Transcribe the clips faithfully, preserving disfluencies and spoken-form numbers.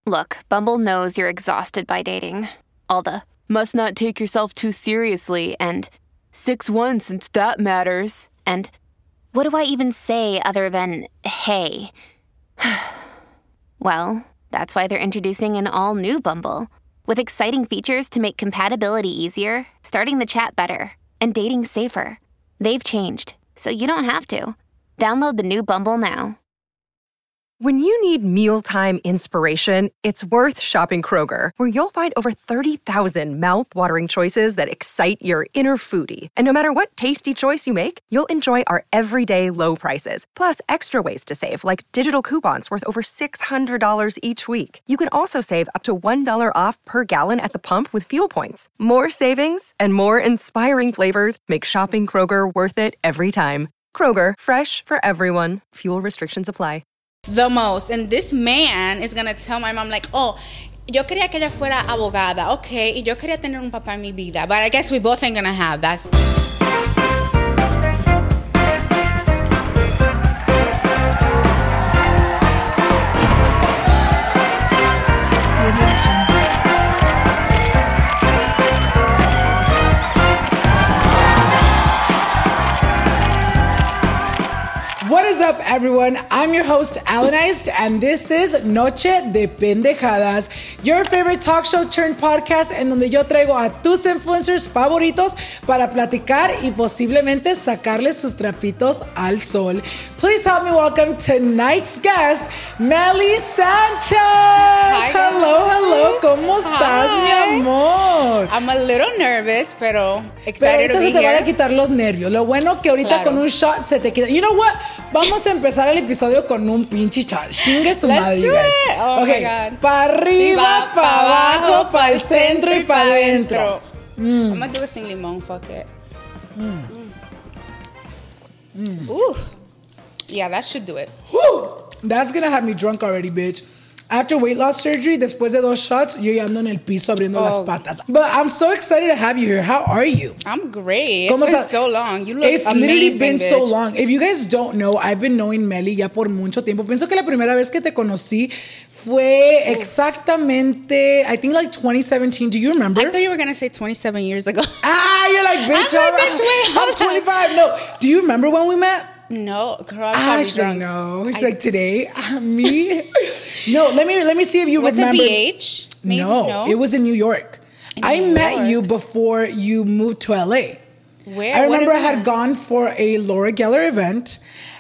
Look, Bumble knows you're exhausted by dating. All the must not take yourself too seriously and six one since that matters. And what do I even say other than hey? Well, that's why they're introducing an all-new Bumble with exciting features to make compatibility easier, starting the chat better, and dating safer. They've changed, so you don't have to. Download the new Bumble now. When you need mealtime inspiration, it's worth shopping Kroger, where you'll find over thirty thousand mouth-watering choices that excite your inner foodie. And no matter what tasty choice you make, you'll enjoy our everyday low prices, plus extra ways to save, like digital coupons worth over six hundred dollars each week. You can also save up to one dollar off per gallon at the pump with fuel points. More savings and more inspiring flavors make shopping Kroger worth it every time. Kroger, fresh for everyone. Fuel restrictions apply. The most. And this man is gonna tell my mom, like, oh, yo quería que ella fuera abogada, okay, y yo quería tener un papá en mi vida, but I guess we both ain't gonna have that. What is up, everyone? I'm your host, Alanized, and this is Noche de Pendejadas, your favorite talk show turned podcast en donde yo traigo a tus influencers favoritos para platicar y posiblemente sacarles sus trapitos al sol. Please help me welcome tonight's guest, Melly Sanchez. Hi, hello, hello. ¿Cómo estás, Hi. mi amor? I'm a little nervous, pero excited Pero to be se te here. van a quitar los nervios. Lo bueno que ahorita Claro. con un shot se te quita. You know what? Vamos a empezar el episodio con un pinche shot. Chingue su Let's madre, do guys. it. Oh okay. my God. Pa' arriba, pa' abajo, pa' el centro y pa' adentro. Mm. I'm gonna do it sin limón, fuck it. Mm. Mm. Ooh. Yeah, that should do it. Whew. That's gonna have me drunk already, bitch. After weight loss surgery, después de dos shots, yo ya ando en el piso abriendo Oh. las patas. But I'm so excited to have you here. How are you? I'm great. It's ¿Cómo been estás? so long. You look It's literally amazing, been so bitch. long. If you guys don't know, I've been knowing Melly ya por mucho tiempo. Pienso que la primera vez que te conocí fue exactamente, I think like twenty seventeen. Do you remember? I thought you were gonna say twenty-seven years ago. Ah, you're like, bitch, I'm like, I'm, bitch, wait, I'm hold on. twenty-five. No. Do you remember when we met? No, girl, I'm probably Actually, drunk. no. It's I- like today. Me? No, let me let me see if you Was remember. it B H? Maybe? No, No, it was in New York. In I New met York? you before you moved to L A. Where? I What remember I had event? gone for a Laura Geller event,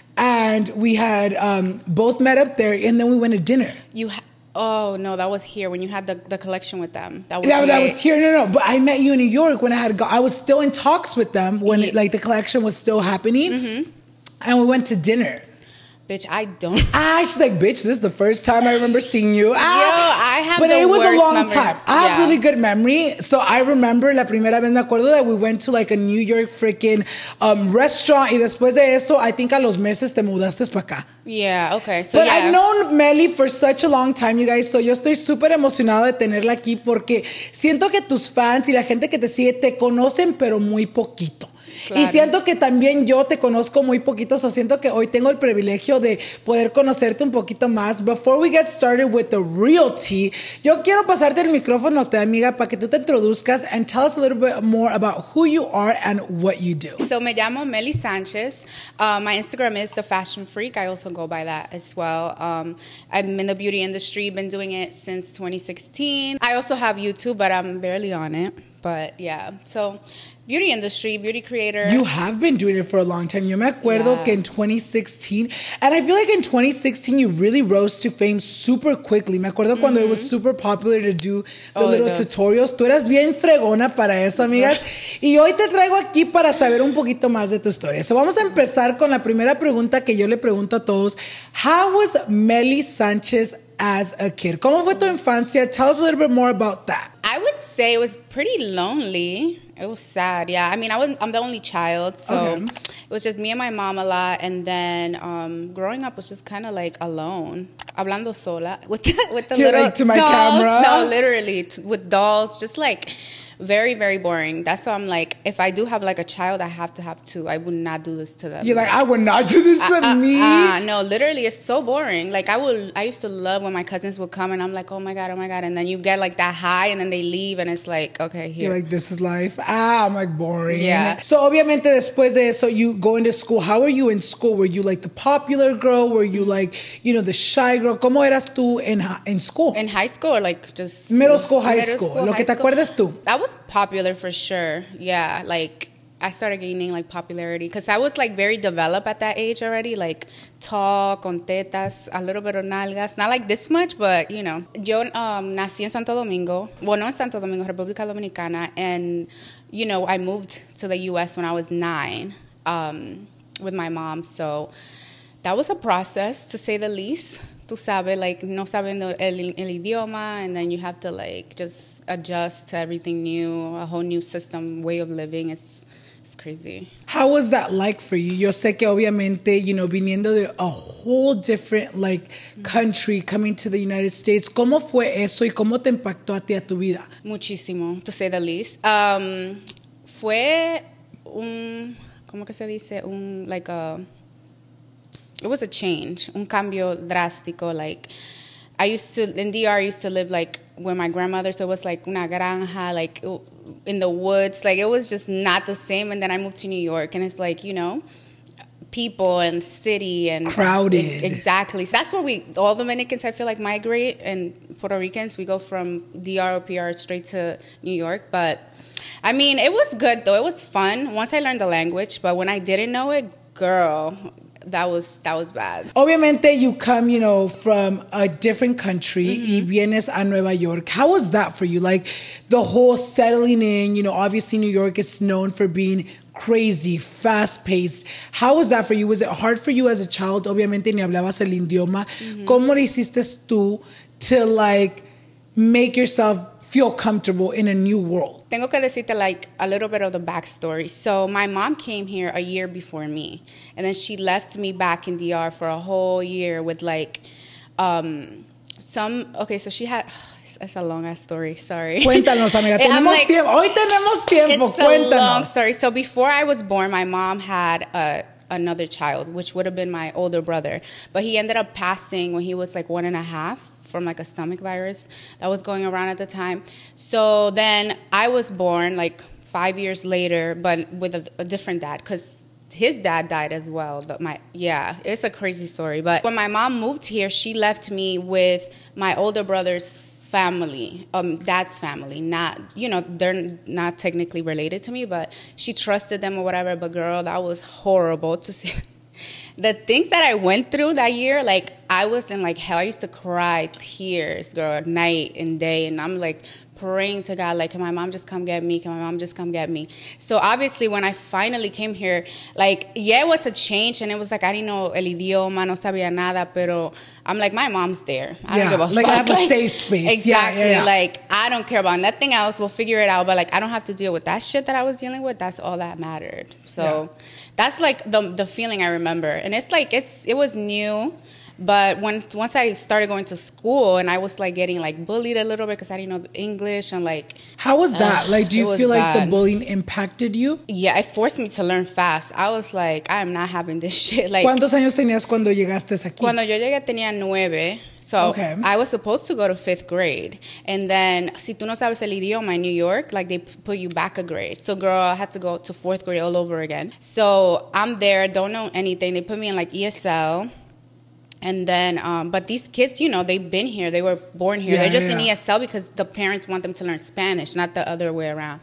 and we had um, both met up there, and then we went to dinner. You. Ha- oh no, that was here when you had the, the collection with them. That was. That, that late. was here. No, no. But I met you in New York when I had. Go- I was still in talks with them when it, Yeah. like the collection was still happening, Mm-hmm. and we went to dinner. Bitch, I don't. Ah, she's like, bitch, this is the first time I remember seeing you. Ah, Yo, I have but the it was a worst long memory. time. I have Yeah. really good memory. So I remember la primera vez, me acuerdo that we went to like a New York freaking um, restaurant y después de eso, I think a los meses te mudaste para acá. Yeah. Okay. So But yeah. I've known Melly for such a long time, you guys. So yo estoy súper emocionada de tenerla aquí porque siento que tus fans y la gente que te sigue te conocen, pero muy poquito. Claro. Y siento que también yo te conozco muy poquito, so siento que hoy tengo el privilegio de poder conocerte un poquito más. Before we get started with the real tea, yo quiero pasarte el micrófono, te amiga, para que tú te introduzcas and tell us a little bit more about who you are and what you do. So me llamo Melly Sanchez. Uh, my Instagram is The Fashion Freak. I also go by that as well. Um, I'm in the beauty industry, been doing it since twenty sixteen. I also have YouTube, but I'm barely on it. But yeah, so beauty industry, beauty creator. You have been doing it for a long time. Yo me acuerdo Yeah. que in twenty sixteen, and I feel like in twenty sixteen you really rose to fame super quickly. Me acuerdo cuando it was super popular to do the Oh, little the- tutorials. Tú eras bien fregona para eso, amigas. Y hoy te traigo aquí para saber un poquito más de tu historia. So vamos a empezar con la primera pregunta que yo le pregunto a todos. How was Melly Sanchez as a kid? ¿Cómo fue tu infancia? Tell us a little bit more about that. I would say it was pretty lonely. It was sad, yeah. I mean, I was I'm the only child, so Okay. it was just me and my mom a lot. And then um, growing up was just kind of like alone, hablando sola with the, with the You're little like, to my dolls. camera? No, literally t- with dolls, just like Very, very boring. That's why I'm like, if I do have like a child, I have to have two. I would not do this to them. You're like, I would not do this to uh, me. Uh, no, literally, it's so boring. Like I would, I used to love when my cousins would come and I'm like, oh my God, oh my God. And then you get like that high and then they leave and it's like, okay, here. You're like, this is life. Ah, I'm like boring. Yeah. So obviamente después de eso, you go into school. How were you in school? Were you like the popular girl? Were you like, you know, the shy girl? ¿Cómo eras tú en, in school? In high school or like just... Middle school, high middle school. school Lo high que te school. acuerdas tú. I was popular for sure. Yeah, like... I started gaining like popularity because I was like very developed at that age already, like tall, con tetas, a little bit of nalgas, not like this much, but you know. Yo um, nací en Santo Domingo, well, no en Santo Domingo, República Dominicana, and you know, I moved to the U S when I was nine um, with my mom, so that was a process to say the least. Tú sabes, like, no sabiendo el, el idioma, and then you have to like just adjust to everything new, a whole new system, way of living. It's crazy. How was that like for you? Yo sé que obviamente, you know, viniendo de a whole different like country, coming to the United States, ¿cómo fue eso y cómo te impactó a ti a tu vida? Muchísimo, to say the least. Um, fue un, ¿cómo que se dice? Un, like a, it was a change, un cambio drástico. Like, I used to, in D R, I used to live like where my grandmother, so it was like una granja, like in the woods. Like, it was just not the same. And then I moved to New York, and it's like, you know, people and city and crowded. It, exactly. So that's where we, all Dominicans, I feel like, migrate, and Puerto Ricans, we go from D R or P R straight to New York. But I mean, it was good though. It was fun once I learned the language. But when I didn't know it, girl, that was that was bad. Obviamente, you come, you know, from a different country, Mm-hmm. y vienes a Nueva York. How was that for you? Like, the whole settling in, you know, obviously New York is known for being crazy, fast-paced. How was that for you? Was it hard for you as a child? Obviamente, ni hablabas el idioma. Mm-hmm. ¿Cómo le hiciste tú to, like, make yourself feel comfortable in a new world? Tengo que decirte like a little bit of the backstory. So my mom came here a year before me, and then she left me back in D R for a whole year with like um, some. Okay, so she had. It's, it's a long ass story. Sorry. Cuéntanos, amiga. Tenemos like, tiempo. Hoy tenemos tiempo. It's Cuéntanos. a long story. So before I was born, my mom had a. another child, which would have been my older brother. But he ended up passing when he was like one and a half from like a stomach virus that was going around at the time. So then I was born like five years later, but with a, a different dad, because his dad died as well. The, my yeah, it's a crazy story. But when my mom moved here, she left me with my older brother's family, um, dad's family. Not, you know, they're not technically related to me, but she trusted them or whatever. But girl, that was horrible to see. The things that I went through that year, like, I was in like hell. I used to cry tears, girl, night and day. And I'm like praying to God, like, can my mom just come get me? Can my mom just come get me? So obviously when I finally came here, like, yeah, it was a change. And it was like, I didn't know el idioma, no sabía nada, pero I'm like, my mom's there. I Yeah, don't give a like, fuck. I have a safe space. Exactly. Yeah, yeah, yeah. Like, I don't care about nothing else. We'll figure it out. But like, I don't have to deal with that shit that I was dealing with. That's all that mattered. So Yeah. that's like the the feeling I remember. And it's like, it's it was new. But when once I started going to school and I was like getting like bullied a little bit because I didn't know the English and like. How was that? Uh, like, do it you was feel like the bad. bullying impacted you? Yeah, it forced me to learn fast. I was like, I am not having this shit. Like, ¿Cuántos años tenías cuando llegaste aquí? cuando yo llegué tenía nueve. So Okay. I was supposed to go to fifth grade. And then, si tú no sabes el idioma in New York, like they p- put you back a grade. So girl, I had to go to fourth grade all over again. So I'm there, don't know anything. They put me in like E S L. And then, um, but these kids, you know, they've been here. They were born here. Yeah, They're just yeah. in E S L because the parents want them to learn Spanish, not the other way around.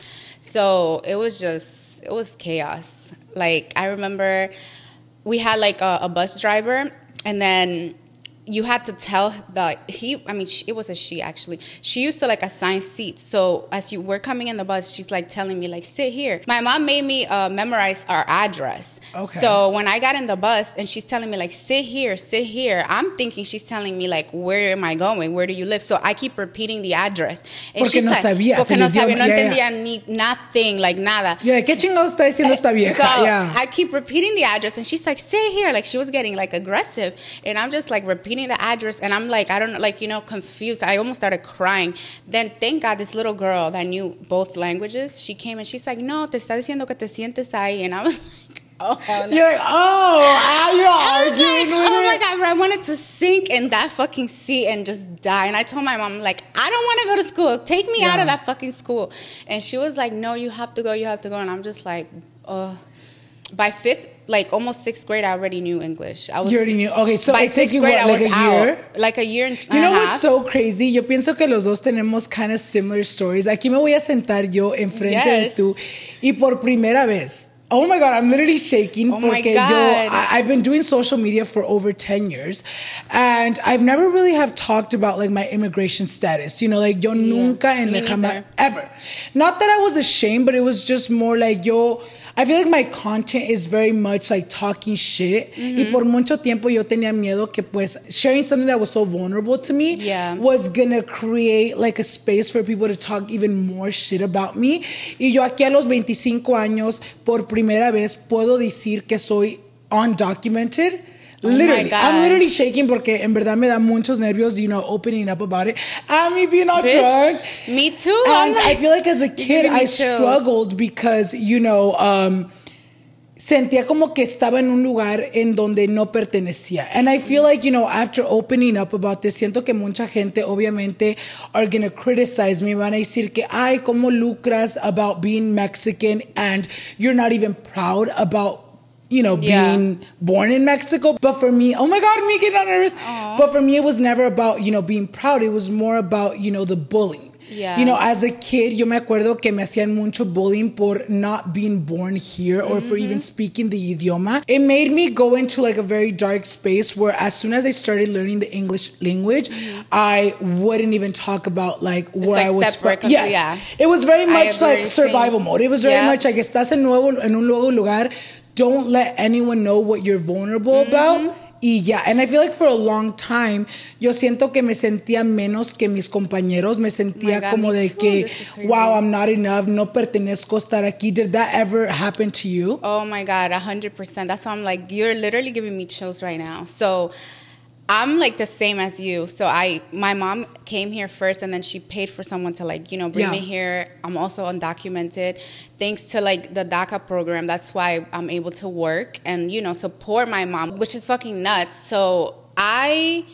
So it was just, it was chaos. Like, I remember we had like a, a bus driver, and then you had to tell the, he, I mean, she, it was a she actually. She used to like assign seats. So as you were coming in the bus, she's like telling me like, sit here. My mom made me uh, memorize our address. Okay. So when I got in the bus and she's telling me like, sit here, sit here, I'm thinking she's telling me like, where am I going? Where do you live? So I keep repeating the address. And Porque she's no like, sabías porque el no sabía, idioma. no Yeah, entendía yeah. ni nothing, like nada. Yeah, ¿qué chingados está diciendo esta vieja? So Yeah. I keep repeating the address, and she's like, "Stay here." Like she was getting like aggressive, and I'm just like repeating repeating the address, and I'm like, I don't know, like, you know, confused. I almost started crying. Then, thank God, this little girl that knew both languages, she came and she's like, no, te está diciendo que te sientes ahí. And I was like, oh, hell no. You're like, oh, you're arguing like, with oh her. my God, bro, I wanted to sink in that fucking seat and just die. And I told my mom, like, I don't want to go to school. Take me Yeah. out of that fucking school. And she was like, no, you have to go, you have to go. And I'm just like, oh. By fifth, like almost sixth grade, I already knew English. I was, You already knew. Okay, so by it took sixth you grade, what, I was like a out. year? Like a year and You know a what's half. so crazy? Yo pienso que los dos tenemos kind of similar stories. Aquí me voy a sentar yo enfrente Yes. de tú y por primera vez. Oh my God, I'm literally shaking Oh my porque God. yo, I, I've been doing social media for over ten years and I've never really have talked about like my immigration status. You know, like yo nunca en me la cama, neither. ever. Not that I was ashamed, but it was just more like yo, I feel like my content is very much like talking shit. Mm-hmm. Y por mucho tiempo yo tenía miedo que pues sharing something that was so vulnerable to me Yeah. was gonna create like a space for people to talk even more shit about me. Y yo aquí a los veinticinco años, por primera vez, puedo decir que soy undocumented. Oh my Literally. God. I'm literally shaking porque en verdad me da muchos nervios, you know, opening up about it. And me being all Bitch, drunk. me too. I'm And like, I feel like as a kid, giving me I chills. struggled because, you know, um, sentía como que estaba en un lugar en donde no pertenecía. And I feel like, you know, after opening up about this, siento que mucha gente obviamente are going to criticize me. Van a decir que, ay, ¿cómo lucras about being Mexican and you're not even proud about, you know, Yeah. being born in Mexico? But for me, oh my God, me getting nervous. But for me, it was never about, you know, being proud. It was more about, you know, the bullying. Yeah. You know, as a kid, yo me acuerdo que me hacían mucho bullying por not being born here or for even speaking the idioma. It made me go into like a very dark space where as soon as I started learning the English language, I wouldn't even talk about like where like I was separate, from. 'cause, Yes. yeah. It was very I much agree, like survival same. mode. It was very Yeah. much like estás en, nuevo, en un nuevo lugar, don't let anyone know what you're vulnerable about. Y ya, and I feel like for a long time, yo siento que me sentía menos que mis compañeros. Me sentía Oh my God, como me de too. que, This is crazy. wow, I'm not enough, no pertenezco a estar aquí. Did that ever happen to you? Oh my God, one hundred percent. That's why I'm like, you're literally giving me chills right now. So I'm like the same as you. So I, my mom came here first and then she paid for someone to like, you know, bring Yeah. me here. I'm also undocumented. Thanks to like the DACA program, that's why I'm able to work and, you know, support my mom, which is fucking nuts. So I...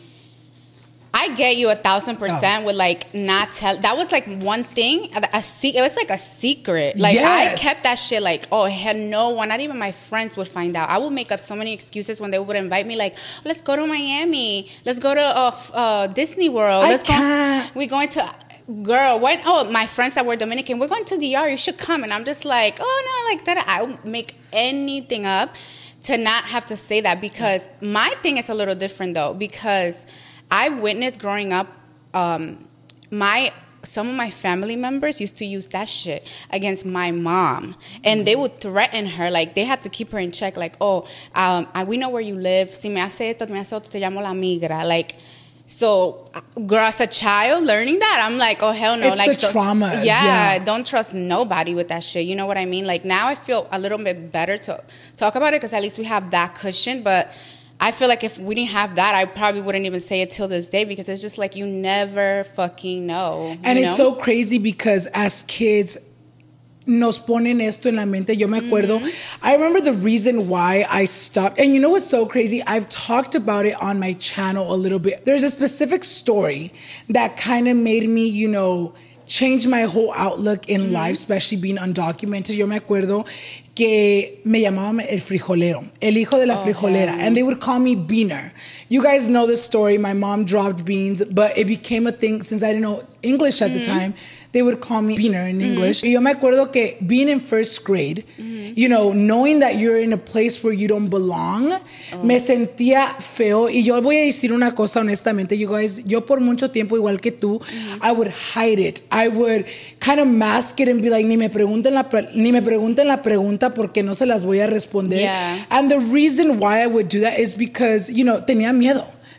I get you a thousand percent with like not tell. That was like one thing. A, a se- it was like a secret. Like I Yes. kept that shit. Like oh hell no one. Not even my friends would find out. I would make up so many excuses when they would invite me. Like let's go to Miami. Let's go to uh, f- uh, Disney World. I Let's can't. go. We're going to. Girl, when oh my friends that were Dominican, we're going to D R. You should come. And I'm just like oh no, like that. I would make anything up to not have to say that because my thing is a little different though because. I witnessed growing up, um, my some of my family members used to use that shit against my mom, and they would threaten her. Like they had to keep her in check. Like, oh, um, I, we know where you live. Si me hace esto, me hace otro, te llamo la migra. Like, so, girl, as a child learning that, I'm like, oh hell no, It's like the traumas, yeah, yeah. don't trust nobody with that shit. You know what I mean? Like now, I feel a little bit better to talk about it because at least we have that cushion, but. I feel like if we didn't have that, I probably wouldn't even say it till this day because it's just like you never fucking know. And you it's know? so crazy because as kids, nos ponen esto en la mente. Yo me acuerdo. Mm-hmm. I remember the reason why I stopped. And you know what's so crazy? I've talked about it on my channel a little bit. There's a specific story that kind of made me, you know, change my whole outlook in Mm-hmm. life, especially being undocumented. Yo me acuerdo que me llamaban el frijolero, el hijo de la Oh, frijolera, and they would call me Beaner. You guys know the story. My mom dropped beans, but it became a thing since I didn't know English at Mm-hmm. the time. They would call me Beaner in English. Y yo me acuerdo que being in first grade, Mm-hmm. you know, knowing that you're in a place where you don't belong, Oh. me sentía feo. Y yo voy a decir una cosa honestamente, you guys, yo por mucho tiempo, igual que tú, Mm-hmm. I would hide it. I would kind of mask it and be like, ni me pregunten la, pre- ni me pregunten la pregunta porque no se las voy a responder. Yeah. And the reason why I would do that is because, you know, tenía miedo.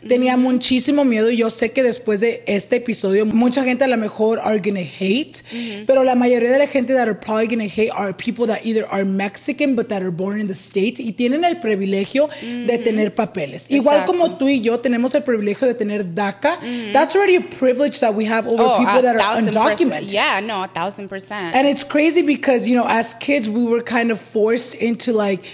Tenía muchísimo miedo y yo sé que después de este episodio mucha gente a lo mejor are gonna hate, mm-hmm. pero la mayoría de la gente that are probably gonna hate are people that either are Mexican but that are born in the States y tienen el privilegio mm-hmm. de tener papeles. Exacto. Igual como tú y yo tenemos el privilegio de tener DACA. Mm-hmm. That's already a privilege that we have over oh, people that are undocumented. Percent. Yeah, no, a thousand percent. And it's crazy because, you know, as kids we were kind of forced into like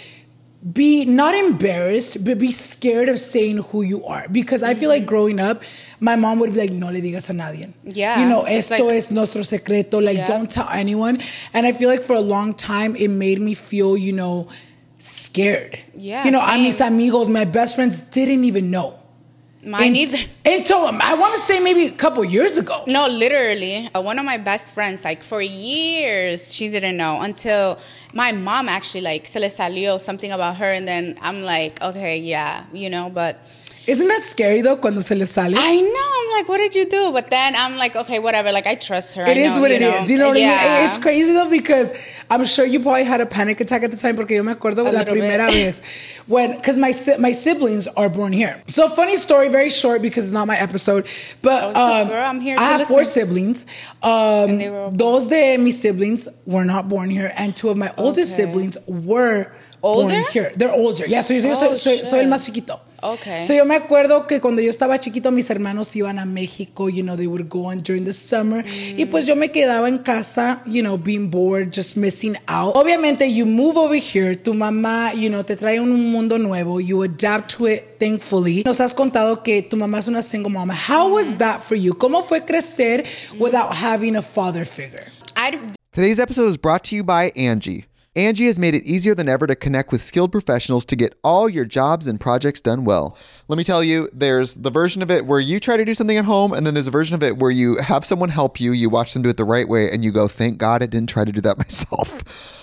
be not embarrassed, but be scared of saying who you are. Because I feel like growing up, my mom would be like, no le digas a nadie. Yeah. You know, esto like, es nuestro secreto. Like, yeah. don't tell anyone. And I feel like for a long time, it made me feel, you know, scared. Yeah. You know, same. a mis amigos, my best friends didn't even know. Mine either. Until, I want to say maybe a couple years ago. No, literally. Uh, one of my best friends, like for years, she didn't know until my mom actually, like, se le salió something about her. And then I'm like, okay, yeah, you know, but... Isn't that scary though, cuando se le sale? I know. I'm like, what did you do? But then I'm like, okay, whatever. Like, I trust her. It I is know, what it know. is. You know what yeah. I mean? It's crazy though because I'm sure you probably had a panic attack at the time porque yo me acuerdo a la primera bit. vez. When, because my my siblings are born here. So funny story, very short because it's not my episode. But oh, um, girl, I'm here I have listen. four siblings. Um, and they were dos de mis siblings were not born here, and two of my oldest okay. siblings were older? born here. They're older. Yeah, so yo oh, soy, soy, soy el más chiquito. Okay. So yo me acuerdo que cuando yo estaba chiquito, mis hermanos iban a México, you know, they would go on during the summer. Mm. Y pues yo me quedaba en casa, you know, being bored, just missing out. Obviamente, you move over here, tu mamá, you know, te trae un mundo nuevo, you adapt to it, thankfully. Nos has contado que tu mamá es una single mama. How mm. was that for you? ¿Cómo fue crecer mm. without having a father figure? I'd... Today's episode is brought to you by Angie. Angie has made it easier than ever to connect with skilled professionals to get all your jobs and projects done well. Let me tell you, there's the version of it where you try to do something at home, and then there's a version of it where you have someone help you, you watch them do it the right way, and you go, thank God I didn't try to do that myself.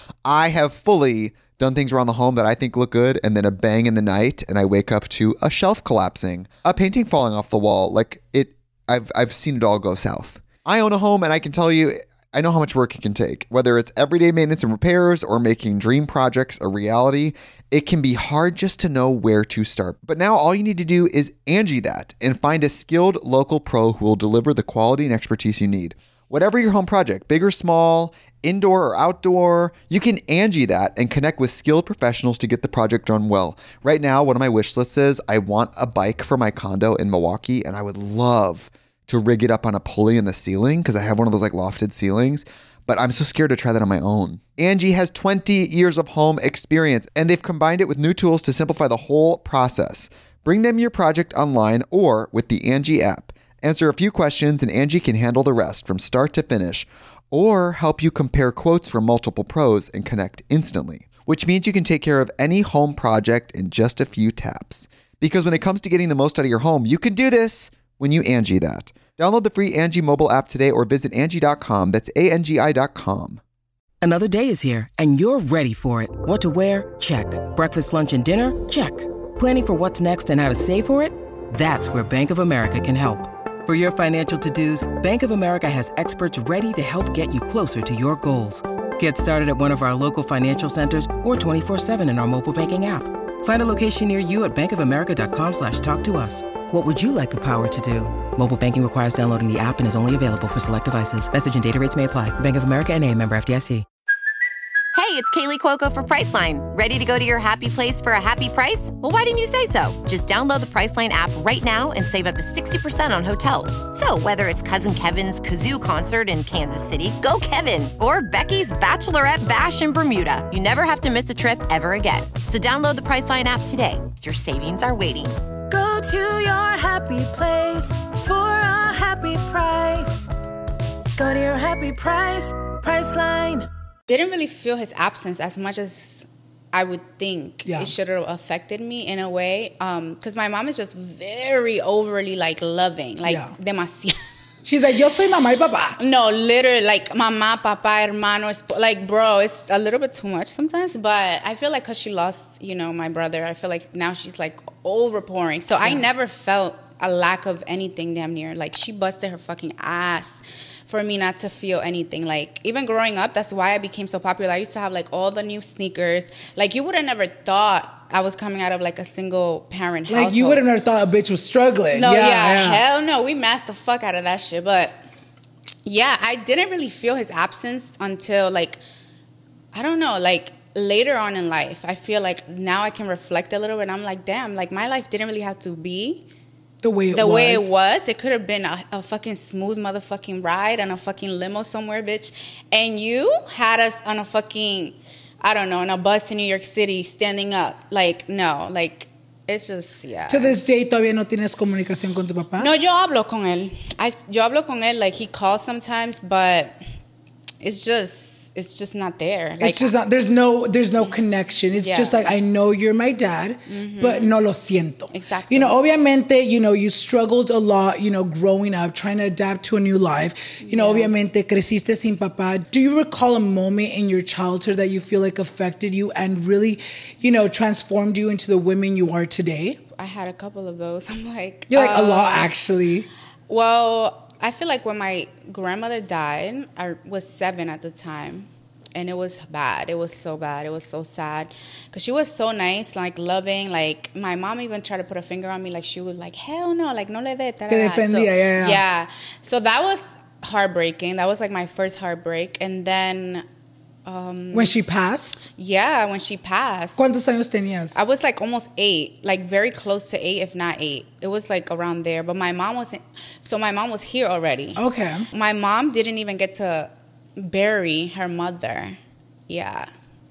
I have fully done things around the home that I think look good, and then a bang in the night, and I wake up to a shelf collapsing, a painting falling off the wall. Like, it, I've I've seen it all go south. I own a home, and I can tell you, I know how much work it can take. Whether it's everyday maintenance and repairs or making dream projects a reality, it can be hard just to know where to start. But now all you need to do is Angie that and find a skilled local pro who will deliver the quality and expertise you need. Whatever your home project, big or small, indoor or outdoor, you can Angie that and connect with skilled professionals to get the project done well. Right now, one of my wish lists is I want a bike for my condo in Milwaukee, and I would love to rig it up on a pulley in the ceiling because I have one of those like lofted ceilings, but I'm so scared to try that on my own. Angie has twenty years of home experience, and they've combined it with new tools to simplify the whole process. Bring them your project online or with the Angie app. Answer a few questions and Angie can handle the rest from start to finish, or help you compare quotes from multiple pros and connect instantly, which means you can take care of any home project in just a few taps. Because when it comes to getting the most out of your home, you can do this when you Angie that. Download the free Angie mobile app today or visit Angie dot com. That's A N G I dot com. Another day is here and you're ready for it. What to wear? Check. Breakfast, lunch, and dinner? Check. Planning for what's next and how to save for it? That's where Bank of America can help. For your financial to-dos, Bank of America has experts ready to help get you closer to your goals. Get started at one of our local financial centers or twenty-four seven in our mobile banking app. Find a location near you at bankofamerica.com slash talk to us. What would you like the power to do? Mobile banking requires downloading the app and is only available for select devices. Message and data rates may apply. Bank of America N A, member F D I C. Hey, it's Kaylee Cuoco for Priceline. Ready to go to your happy place for a happy price? Well, why didn't you say so? Just download the Priceline app right now and save up to sixty percent on hotels. So whether it's Cousin Kevin's Kazoo Concert in Kansas City, go Kevin, or Becky's Bachelorette Bash in Bermuda, you never have to miss a trip ever again. So download the Priceline app today. Your savings are waiting. Go to your happy place for a happy price. Go to your happy price, Priceline. Didn't really feel his absence as much as I would think yeah. it should have affected me in a way. Um, because my mom is just very overly like loving, like yeah. demasiado. She's like, yo soy mamá y papá. No, literally, like mamá, papá, hermano. Like, bro, it's a little bit too much sometimes. But I feel like because she lost, you know, my brother, I feel like now she's like overpouring. So yeah. I never felt a lack of anything damn near. Like, she busted her fucking ass for me not to feel anything. Like, even growing up, that's why I became so popular. I used to have like all the new sneakers. Like, you would have never thought I was coming out of like a single parent like household. you wouldn't have thought a bitch was struggling. No, yeah, yeah, yeah. hell no. We masked the fuck out of that shit. But yeah, I didn't really feel his absence until like, I don't know, like later on in life. I feel like now I can reflect a little bit and I'm like, damn, like my life didn't really have to be the way it the was. way it was. It could have been a, a fucking smooth motherfucking ride on a fucking limo somewhere, bitch. And you had us on a fucking, I don't know, on a bus in New York City standing up. Like, no, like, it's just, yeah. To this day, todavía no tienes comunicación con tu papá? No, yo hablo con él. I, yo hablo con él, like, he calls sometimes, but it's just... It's just not there. Like, it's just not. There's no. There's no connection. It's yeah. just like I know you're my dad, mm-hmm. but no lo siento. Exactly. You know, obviamente, you know, you struggled a lot. You know, growing up, trying to adapt to a new life. You know, yeah. obviamente, creciste sin papá. Do you recall a moment in your childhood that you feel like affected you and really, you know, transformed you into the women you are today? I had a couple of those. I'm like, you're like um, a lot, actually. Well. I feel like when my grandmother died, I was seven at the time, and it was bad. It was so bad. It was so sad because she was so nice, like loving. Like my mom even tried to put a finger on me, like she was like, "Hell no, like no le de." Te defendía, so, yeah, yeah. Yeah. So that was heartbreaking. That was like my first heartbreak, and then. Um, when she passed? Yeah, when she passed. ¿Cuántos años tenías? I was like almost eight, like very close to eight, if not eight. It was like around there. But my mom wasn't, so my mom was here already. Okay. My mom didn't even get to bury her mother. Yeah.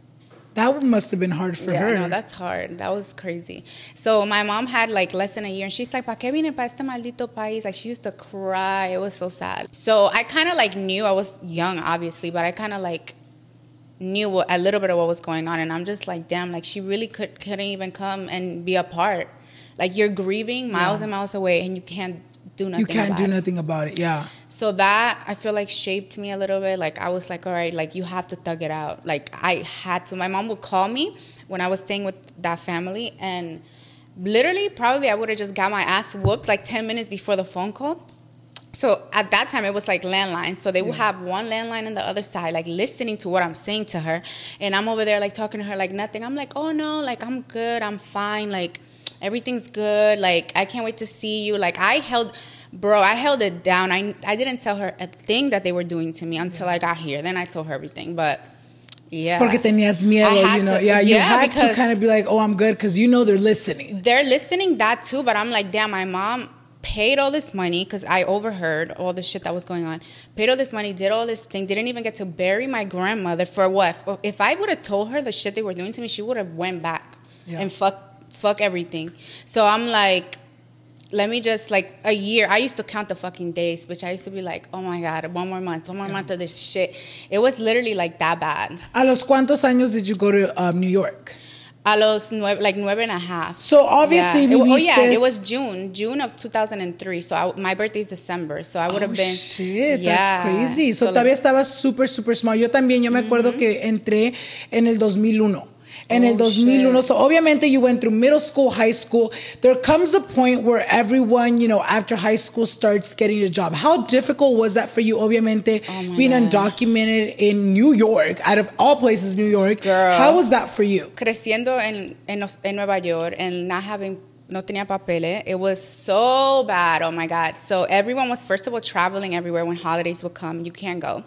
That must have been hard for yeah, her. No, that's hard. That was crazy. So my mom had like less than a year, and she's like, "Pa qué vine pa este maldito país?" Like she used to cry. It was so sad. So I kind of like knew, I was young, obviously, but I kind of like knew what, a little bit of what was going on, and I'm just like, damn, like she really could couldn't even come and be a part. Like you're grieving miles yeah. and miles away, and you can't do nothing. You can't about do it. nothing about it. Yeah. So that I feel like shaped me a little bit. Like I was like, all right, like you have to thug it out. Like I had to. My mom would call me when I was staying with that family, and literally, probably I would have just got my ass whooped like ten minutes before the phone call. So at that time, it was like landlines. So they would have one landline on the other side, like listening to what I'm saying to her. And I'm over there like talking to her like nothing. I'm like, oh no, like I'm good. I'm fine. Like everything's good. Like I can't wait to see you. Like I held, bro, I held it down. I, I didn't tell her a thing that they were doing to me until I got here. Then I told her everything. But yeah. Porque tenías miedo, you know. To, yeah, you yeah, had to kind of be like, oh, I'm good. Because you know they're listening. They're listening that too. But I'm like, damn, my mom paid all this money because I overheard all the shit that was going on. Paid all this money, did all this thing, didn't even get to bury my grandmother for what? If I would have told her the shit they were doing to me, she would have went back yeah. and fuck, fuck everything. So I'm like, let me just like a year. I used to count the fucking days, bitch. I used to be like, oh my God, one more month, one more yeah. month of this shit. It was literally like that bad. ¿A los cuántos años did you go to um, New York? A los nueve, like nueve and a half. So obviously, yeah. it, oh yeah, it was June, June of two thousand three. So I, my birthday is December. So I would have oh, been. Shit, yeah. That's crazy. So, so todavía like, estabas super, super small. Yo también, yo me mm-hmm. acuerdo que entré en el dos mil uno. En oh, el dos mil uno, shit. So obviamente you went through middle school, high school. There comes a point where everyone, you know, after high school starts getting a job. How difficult was that for you, obviamente, oh being God. undocumented in New York, out of all places, New York? Girl. How was that for you? Creciendo en, en, en Nueva York and not having, no tenía papeles, it was so bad, oh my God. So everyone was, first of all, traveling everywhere when holidays would come. You can't go.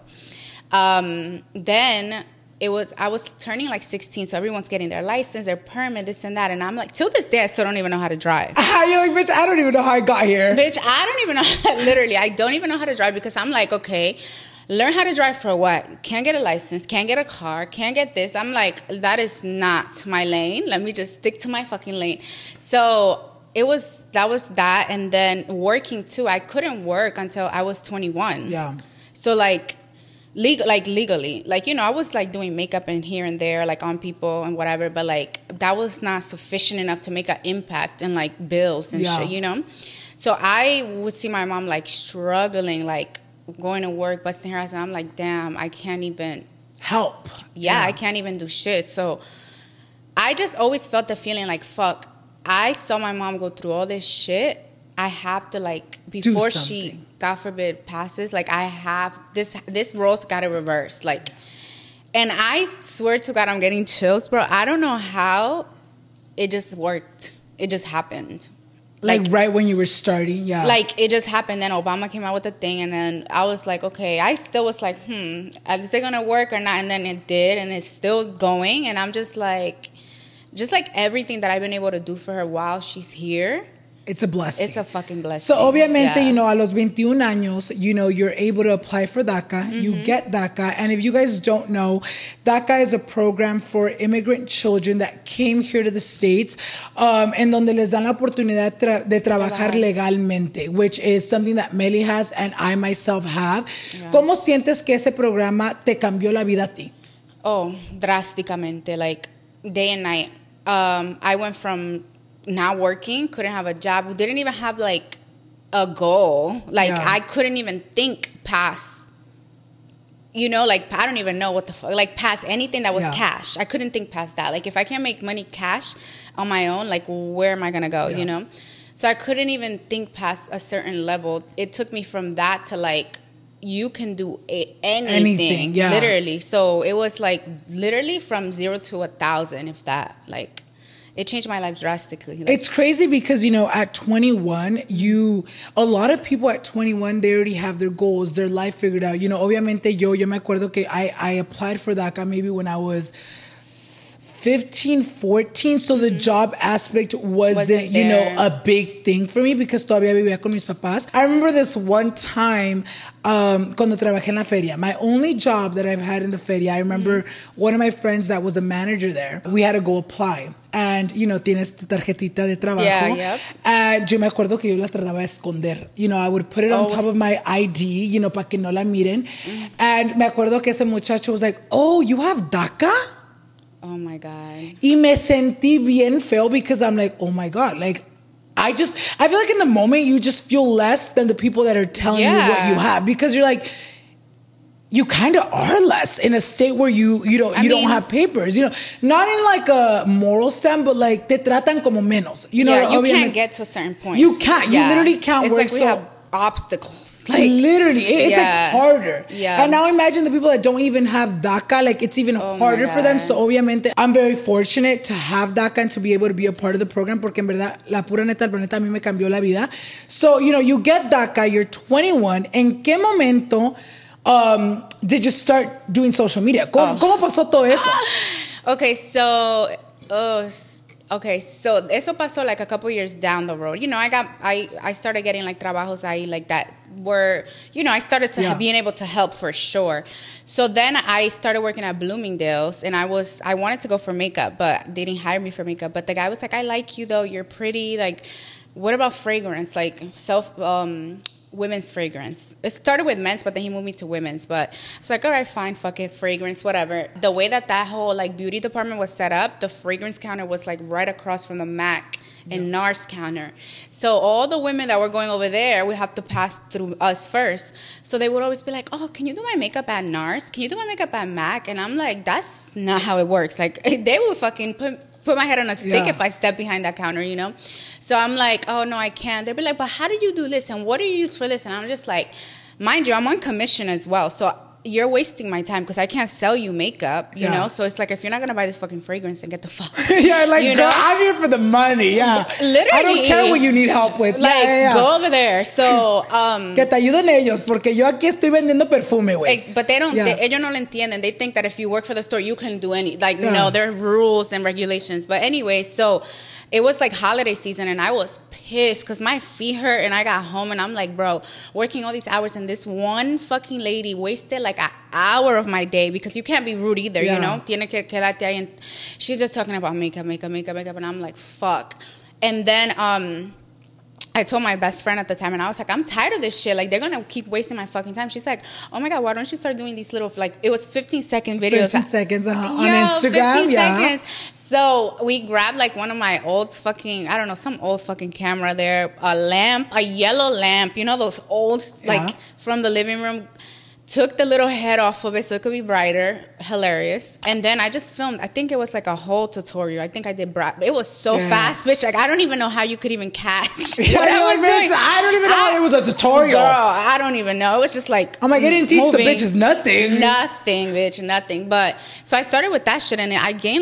Um, then... It was, I was turning like sixteen, so everyone's getting their license, their permit, this and that. And I'm like, till this day, I still don't even know how to drive. You're like, bitch, I don't even know how I got here. Bitch, I don't even know, literally, I don't even know how to drive because I'm like, okay, learn how to drive for what? Can't get a license, can't get a car, can't get this. I'm like, that is not my lane. Let me just stick to my fucking lane. So it was, that was that. And then working too, I couldn't work until I was twenty-one. Yeah. So like, Legal, like legally, like, you know, I was like doing makeup and here and there, like on people and whatever, but like that was not sufficient enough to make an impact and like bills and yeah. shit, you know? So I would see my mom like struggling, like going to work, busting her ass, and I'm like, damn, I can't even help. Yeah, yeah, I can't even do shit. So I just always felt the feeling like, fuck, I saw my mom go through all this shit. I have to like, before she, God forbid, passes, like I have, this this role's got to reverse. Like, and I swear to God, I'm getting chills, bro. I don't know how it just worked. It just happened. Like, like right when you were starting, yeah. Like it just happened. Then Obama came out with the thing, and then I was like, okay. I still was like, hmm, is it gonna work or not? And then it did, and it's still going. And I'm just like, just like everything that I've been able to do for her while she's here. It's a blessing. It's a fucking blessing. So, obviamente, yeah. you know, a los veintiún años, you know, you're able to apply for DACA. Mm-hmm. You get DACA. And if you guys don't know, DACA is a program for immigrant children that came here to the States, um, en donde les dan la oportunidad tra- de trabajar legalmente, which is something that Meli has and I myself have. Yeah. ¿Cómo sientes que ese programa te cambió la vida a ti? Oh, drásticamente, like day and night. Um, I went from not working, couldn't have a job, didn't even have like a goal. Like yeah. I couldn't even think past, you know, like I don't even know what the fuck, like past anything that was yeah. cash. I couldn't think past that. Like if I can't make money cash on my own, like where am I gonna go, yeah. you know? So I couldn't even think past a certain level. It took me from that to like, you can do a- anything, anything yeah. literally. So it was like literally from zero to a thousand, if that, like, it changed my life drastically. Like, it's crazy because, you know, at twenty-one, you, a lot of people at twenty-one, they already have their goals, their life figured out. You know, obviamente yo, yo me acuerdo que I, I applied for DACA maybe when I was fifteen, fourteen. So the job aspect wasn't, wasn't you know, a big thing for me because todavía vivía con mis papás. I remember this one time um, cuando trabajé en la feria. My only job that I've had in the feria, I remember mm-hmm. one of my friends that was a manager there, we had to go apply. And, you know, tienes tu tarjetita de trabajo. Yeah, yep. And yo me acuerdo que yo la trataba de esconder. You know, I would put it on oh. top of my I D, you know, para que no la miren. Mm-hmm. And me acuerdo que ese muchacho was like, oh, you have DACA? Oh, my God. Y me sentí bien feo because I'm like, oh, my God. Like, I just, I feel like in the moment, you just feel less than the people that are telling yeah. you what you have. Because you're like, you kind of are less in a state where you you don't I you mean, don't have papers, you know, not in like a moral stand, but like te tratan como menos, you know. Yeah, you can't get to a certain point. You can't. Yeah. You literally can't it's work. It's like we so, have obstacles. Like literally, it's yeah. like harder. Yeah. And now imagine the people that don't even have DACA. Like it's even oh harder for them. So obviamente, I'm very fortunate to have DACA and to be able to be a part of the program. Porque en verdad, la pura neta, el planeta a mí me cambió la vida. So you know, you get DACA. You're twenty-one. ¿En qué momento? Um, did you start doing social media? ¿Cómo, oh. ¿cómo pasó todo eso? Okay, so, uh, okay, so eso pasó like a couple years down the road. You know, I got, I, I started getting like trabajos ahí like that where, you know, I started to yeah. being able to help for sure. So then I started working at Bloomingdale's and I was, I wanted to go for makeup, but they didn't hire me for makeup. But the guy was like, I like you though, you're pretty. Like, what about fragrance? Like self, um, women's fragrance. It started with men's, but then he moved me to women's. But it's like, all right, fine, fuck it, fragrance, whatever. The way that that whole like beauty department was set up, the fragrance counter was like right across from the MAC and yeah. NARS counter. So all the women that were going over there, we have to pass through us first. So they would always be like, oh, can you do my makeup at NARS? Can you do my makeup at MAC? And I'm like, that's not how it works. Like they would fucking put put my head on a stick yeah. if I step behind that counter, you know? So I'm like, oh, no, I can't. They'd be like, but how do you do this? And what do you use for this? And I'm just like, mind you, I'm on commission as well. So you're wasting my time because I can't sell you makeup, you yeah. know? So it's like, if you're not going to buy this fucking fragrance, then get the fuck. yeah, like, you girl, know? I'm here for the money, yeah. Literally. I don't care what you need help with. Like, yeah, yeah, yeah. go over there. So, um... que te ayuden ellos, porque yo aquí estoy vendiendo perfume, güey. But they don't, yeah. they, ellos no lo entienden. They think that if you work for the store, you can do any, like, yeah. no, there are rules and regulations. But anyway, so... It was like holiday season and I was pissed because my feet hurt and I got home and I'm like, bro, working all these hours and this one fucking lady wasted like an hour of my day because you can't be rude either, yeah. you know? Tiene que quedarte ahí. And she's just talking about makeup, makeup, makeup, makeup. And I'm like, fuck. And then um, I told my best friend at the time and I was like, I'm tired of this shit. Like, they're going to keep wasting my fucking time. She's like, oh my God, why don't you start doing these little, like, it was fifteen second videos. fifteen seconds uh-huh. on Yo, Instagram. fifteen yeah. seconds. So we grabbed like one of my old fucking, I don't know, some old fucking camera there, a lamp, a yellow lamp, you know, those old, like, yeah. from the living room. Took the little head off of it so it could be brighter. Hilarious. And then I just filmed, I think it was like a whole tutorial. I think I did, bra- it was so yeah. fast, bitch. Like, I don't even know how you could even catch yeah, what I was like, doing. I don't even know I, how it was a tutorial. Girl, I don't even know. It was just like, I'm like, I didn't teach moving. the bitches nothing. Nothing, bitch, nothing. But, so I started with that shit and I gained like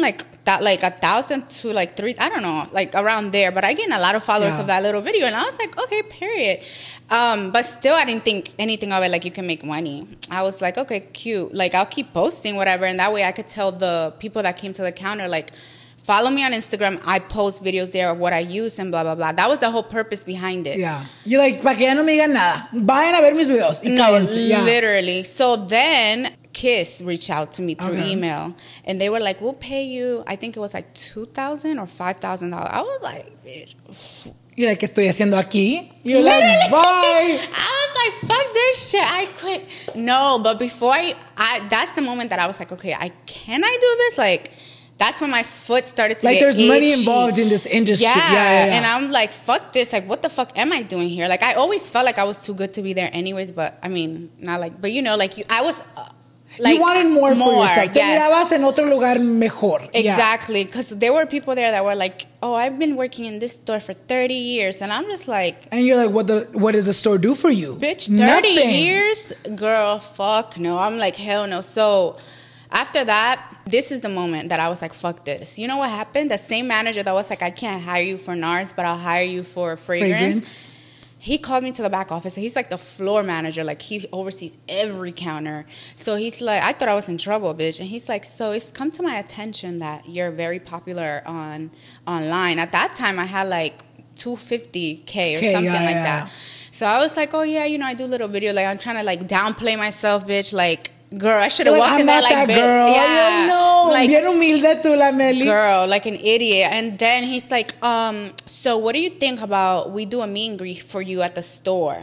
that like a thousand to like three, I don't know, like around there. But I gained a lot of followers Yeah. of that little video, and I was like, okay, period. Um, but still, I didn't think anything of it. Like, you can make money. I was like, okay, cute. Like, I'll keep posting whatever, and that way I could tell the people that came to the counter, like, follow me on Instagram. I post videos there of what I use and blah blah blah. That was the whole purpose behind it. Yeah. You're like, para que ya no me digan nada. Vayan a ver mis videos. Y No, cállense. Yeah. literally. So then Kiss reached out to me through Okay. email, and they were like, "We'll pay you." I think it was like two thousand or five thousand dollars. I was like, "Bitch." You're like, ¿qué estoy haciendo aquí? You're Literally. like, bye. I was like, "Fuck this shit." I quit. No, but before I, I, that's the moment that I was like, "Okay, I can I do this?" Like, that's when my foot started to Like, get there's money itchy. involved in this industry. Yeah. Yeah, yeah, yeah. And I'm like, fuck this. Like, what the fuck am I doing here? Like, I always felt like I was too good to be there anyways, but I mean, not like, but you know, like, you, I was, uh, like, you wanted more, more for yourself. Te yes. mirabas en otro lugar mejor. Yeah. Exactly. Because there were people there that were like, oh, I've been working in this store for thirty years. And I'm just like, And you're like, what the what does the store do for you? bitch, thirty Nothing. years? Girl, fuck no. I'm like, hell no. So after that, this is the moment that I was like, fuck this. You know what happened? The same manager that was like, I can't hire you for NARS, but I'll hire you for fragrance. Fragrance. He called me to the back office. So he's like the floor manager. Like, he oversees every counter. So he's like, I thought I was in trouble, bitch. And he's like, so it's come to my attention that you're very popular on online. At that time, I had like two hundred fifty K or Okay, something yeah, like yeah. that. So I was like, oh, yeah, you know, I do little video. Like, I'm trying to, like, downplay myself, bitch. Like, girl, I should have Like, walked I'm in there not like, that bitch. girl. Yeah. No, Like, bien humilde tú, la Meli. girl, like an idiot. And then he's like, um, so what do you think about we do a meet and greet for you at the store?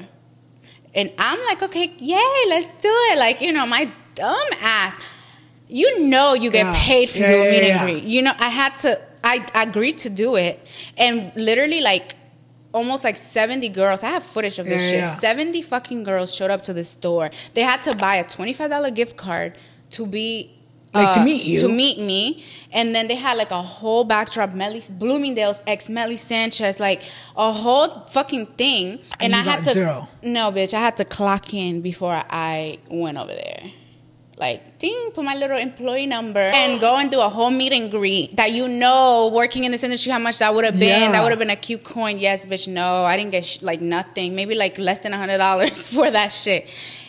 And I'm like, okay, yay, let's do it. Like, you know, my dumb ass. You know you get Yeah. paid for Yeah, doing yeah, meet yeah. and greet. You know, I had to, I agreed to do it. And literally, like, almost like seventy girls. I have footage of this Yeah, shit. yeah. seventy fucking girls showed up to the store. They had to buy a twenty-five dollars gift card to be Like, to uh, meet you. To meet me. And then they had like a whole backdrop, Melly, Bloomingdale's ex Melly Sanchez, like a whole fucking thing. And And, you I had got to zero. No, bitch, I had to clock in before I went over there. Like, ding, put my little employee number and go and do a whole meet and greet that, you know, working in this industry, how much that would have been. Yeah. That would have been a cute coin. Yes, bitch, no. I didn't get, sh- like, nothing. Maybe, like, less than one hundred dollars for that shit.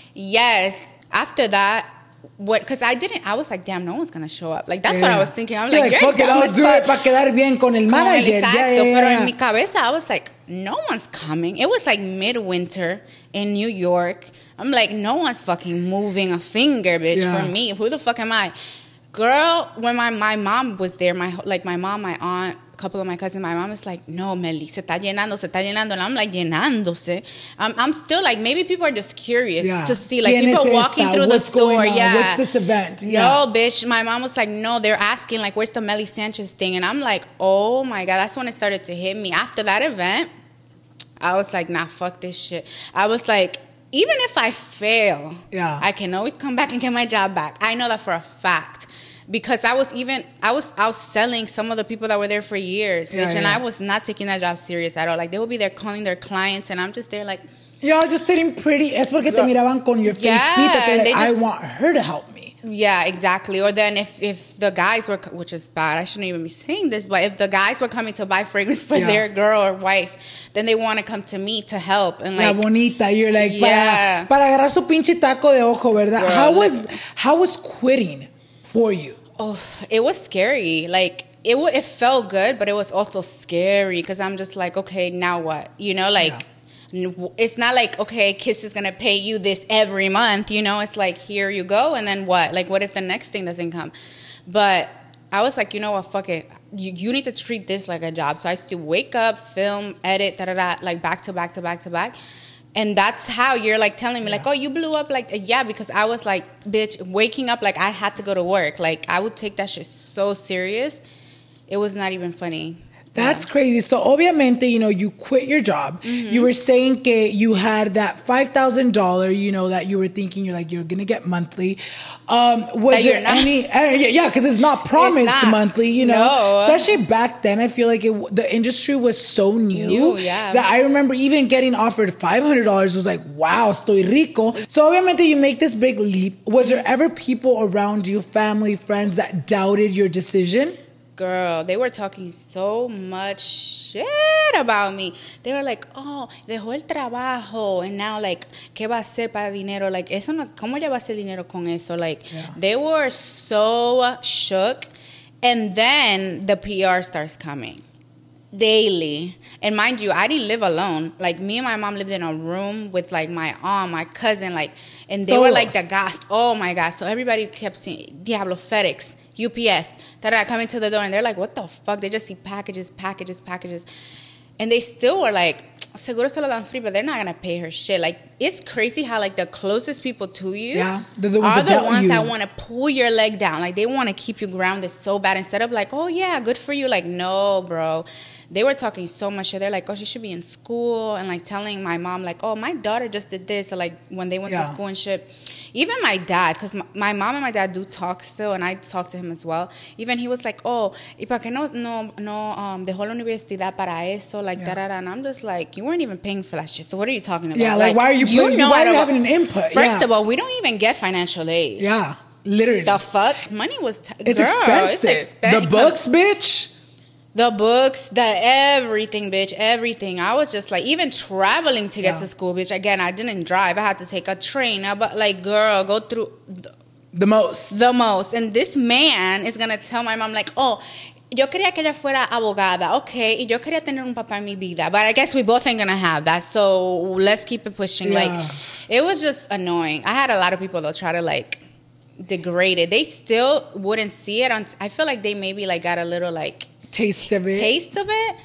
Yes. After that, what, because I didn't, I was like, damn, no one's going to show up. Like, that's what I was thinking. I was You're like, like, you're fuck it, dumb I'll as do it fuck. para quedar bien con el Con el manager. exacto. Yeah, yeah, Pero yeah. en mi cabeza, I was like, no one's coming. It was like midwinter in New York. I'm like, no one's fucking moving a finger, bitch, Yeah. for me. Who the fuck am I? Girl, when my, my mom was there, my like my mom, my aunt, a couple of my cousins, my mom is like, no, Meli, se está llenando, se está llenando. And I'm like, llenándose. I'm, I'm still like, maybe people are just curious Yeah. to see, like, ¿Quién people es walking esta? through What's the store. going on? Yeah. What's this event? Yeah. No, bitch. My mom was like, no, they're asking, like, where's the Melly Sanchez thing? And I'm like, oh my God. That's when it started to hit me. After that event, I was like, nah, fuck this shit. I was like, even if I fail, Yeah. I can always come back and get my job back. I know that for a fact. Because I was even, I was out selling some of the people that were there for years, Yeah, bitch, and yeah. I was not taking that job serious at all. Like, they would be there calling their clients, and I'm just there like, You're all just sitting pretty. Es porque te Girl. miraban con your face Yeah, pita. They're like, they I just- want her to help me. yeah, exactly. Or then if, if the guys were, which is bad, I shouldn't even be saying this, but if the guys were coming to buy fragrance for Yeah. their girl or wife, then they want to come to me to help. And La like, bonita. You're like, Yeah. para, para agarrar su pinche taco de ojo, ¿verdad? Girl, how was listen. how was quitting for you? oh, it was scary. Like, it w- it felt good, but it was also scary because I'm just like, okay, now what? You know, like, n- it's not like, okay, Kiss is going to pay you this every month. You know, it's like, here you go. And then what? Like, what if the next thing doesn't come? But I was like, you know what? Fuck it. You, you need to treat this like a job. So I used to wake up, film, edit, da da da, like back to back to back to back. And that's how you're like telling me, like, oh, you blew up. Like, yeah, because I was like, bitch, waking up like I had to go to work. Like, I would take that shit so serious. It was not even funny. That's crazy. So obviamente, you know, you quit your job. Mm-hmm. You were saying que you had that five thousand dollars, you know, that you were thinking you're like, you're going to get monthly. Um, was That there you're not. any, uh, yeah, because it's not promised It's not. monthly, you know, No. especially back then. I feel like it, the industry was so new, New, yeah. that I remember even getting offered five hundred dollars was like, wow, estoy rico. So obviamente you make this big leap. Was there ever people around you, family, friends that doubted your decision? girl, they were talking so much shit about me. They were like, oh, dejó el trabajo, and now, like, ¿qué va a hacer para dinero? Like, eso no, ¿cómo ella va a hacer dinero con eso? Like, yeah. They were so shook. And then the P R starts coming daily. And mind you, I didn't live alone. Like, me and my mom lived in a room with, like, my aunt, my cousin, like, and they Todos. were, like, the guys. Oh, my God. So everybody kept seeing Diablo, FedEx, U P S, da-da, coming to the door. And they're like, what the fuck? They just see packages, packages, packages. And they still were like, seguro se lo dan free, but they're not going to pay her shit. Like, it's crazy how, like, the closest people to you yeah, the ones are that the ones you. that want to pull your leg down. Like, they want to keep you grounded so bad. Instead of, like, oh, yeah, good for you. Like, no, bro. They were talking so much shit. They're like, oh, she should be in school. And, like, telling my mom, like, oh, my daughter just did this. So, like, when they went yeah. to school and shit. Even my dad, because my, my mom and my dad do talk still, and I talk to him as well. Even he was like, oh, ¿y para qué no, no, no um, dejó la universidad para eso? Like, yeah. da, da, da. And I'm just like, you weren't even paying for that shit. So what are you talking about? Yeah, like, like why are you, you putting, know why are you having an input? First yeah. of all, we don't even get financial aid. Yeah, literally. The fuck? Money was... T- it's girl, expensive. It's expensive. The books, bitch. The books, the everything, bitch, everything. I was just like, even traveling to get yeah. to school, bitch. Again, I didn't drive. I had to take a train. But like, girl, go through the, the most. The most. And this man is going to tell my mom, like, oh, yo quería que ella fuera abogada. Okay. Y yo quería tener un papá en mi vida. But I guess we both ain't going to have that. So let's keep it pushing. Yeah. Like, it was just annoying. I had a lot of people that try to, like, degrade it. They still wouldn't see it. On t- I feel like they maybe, like, got a little, like, taste of it taste of it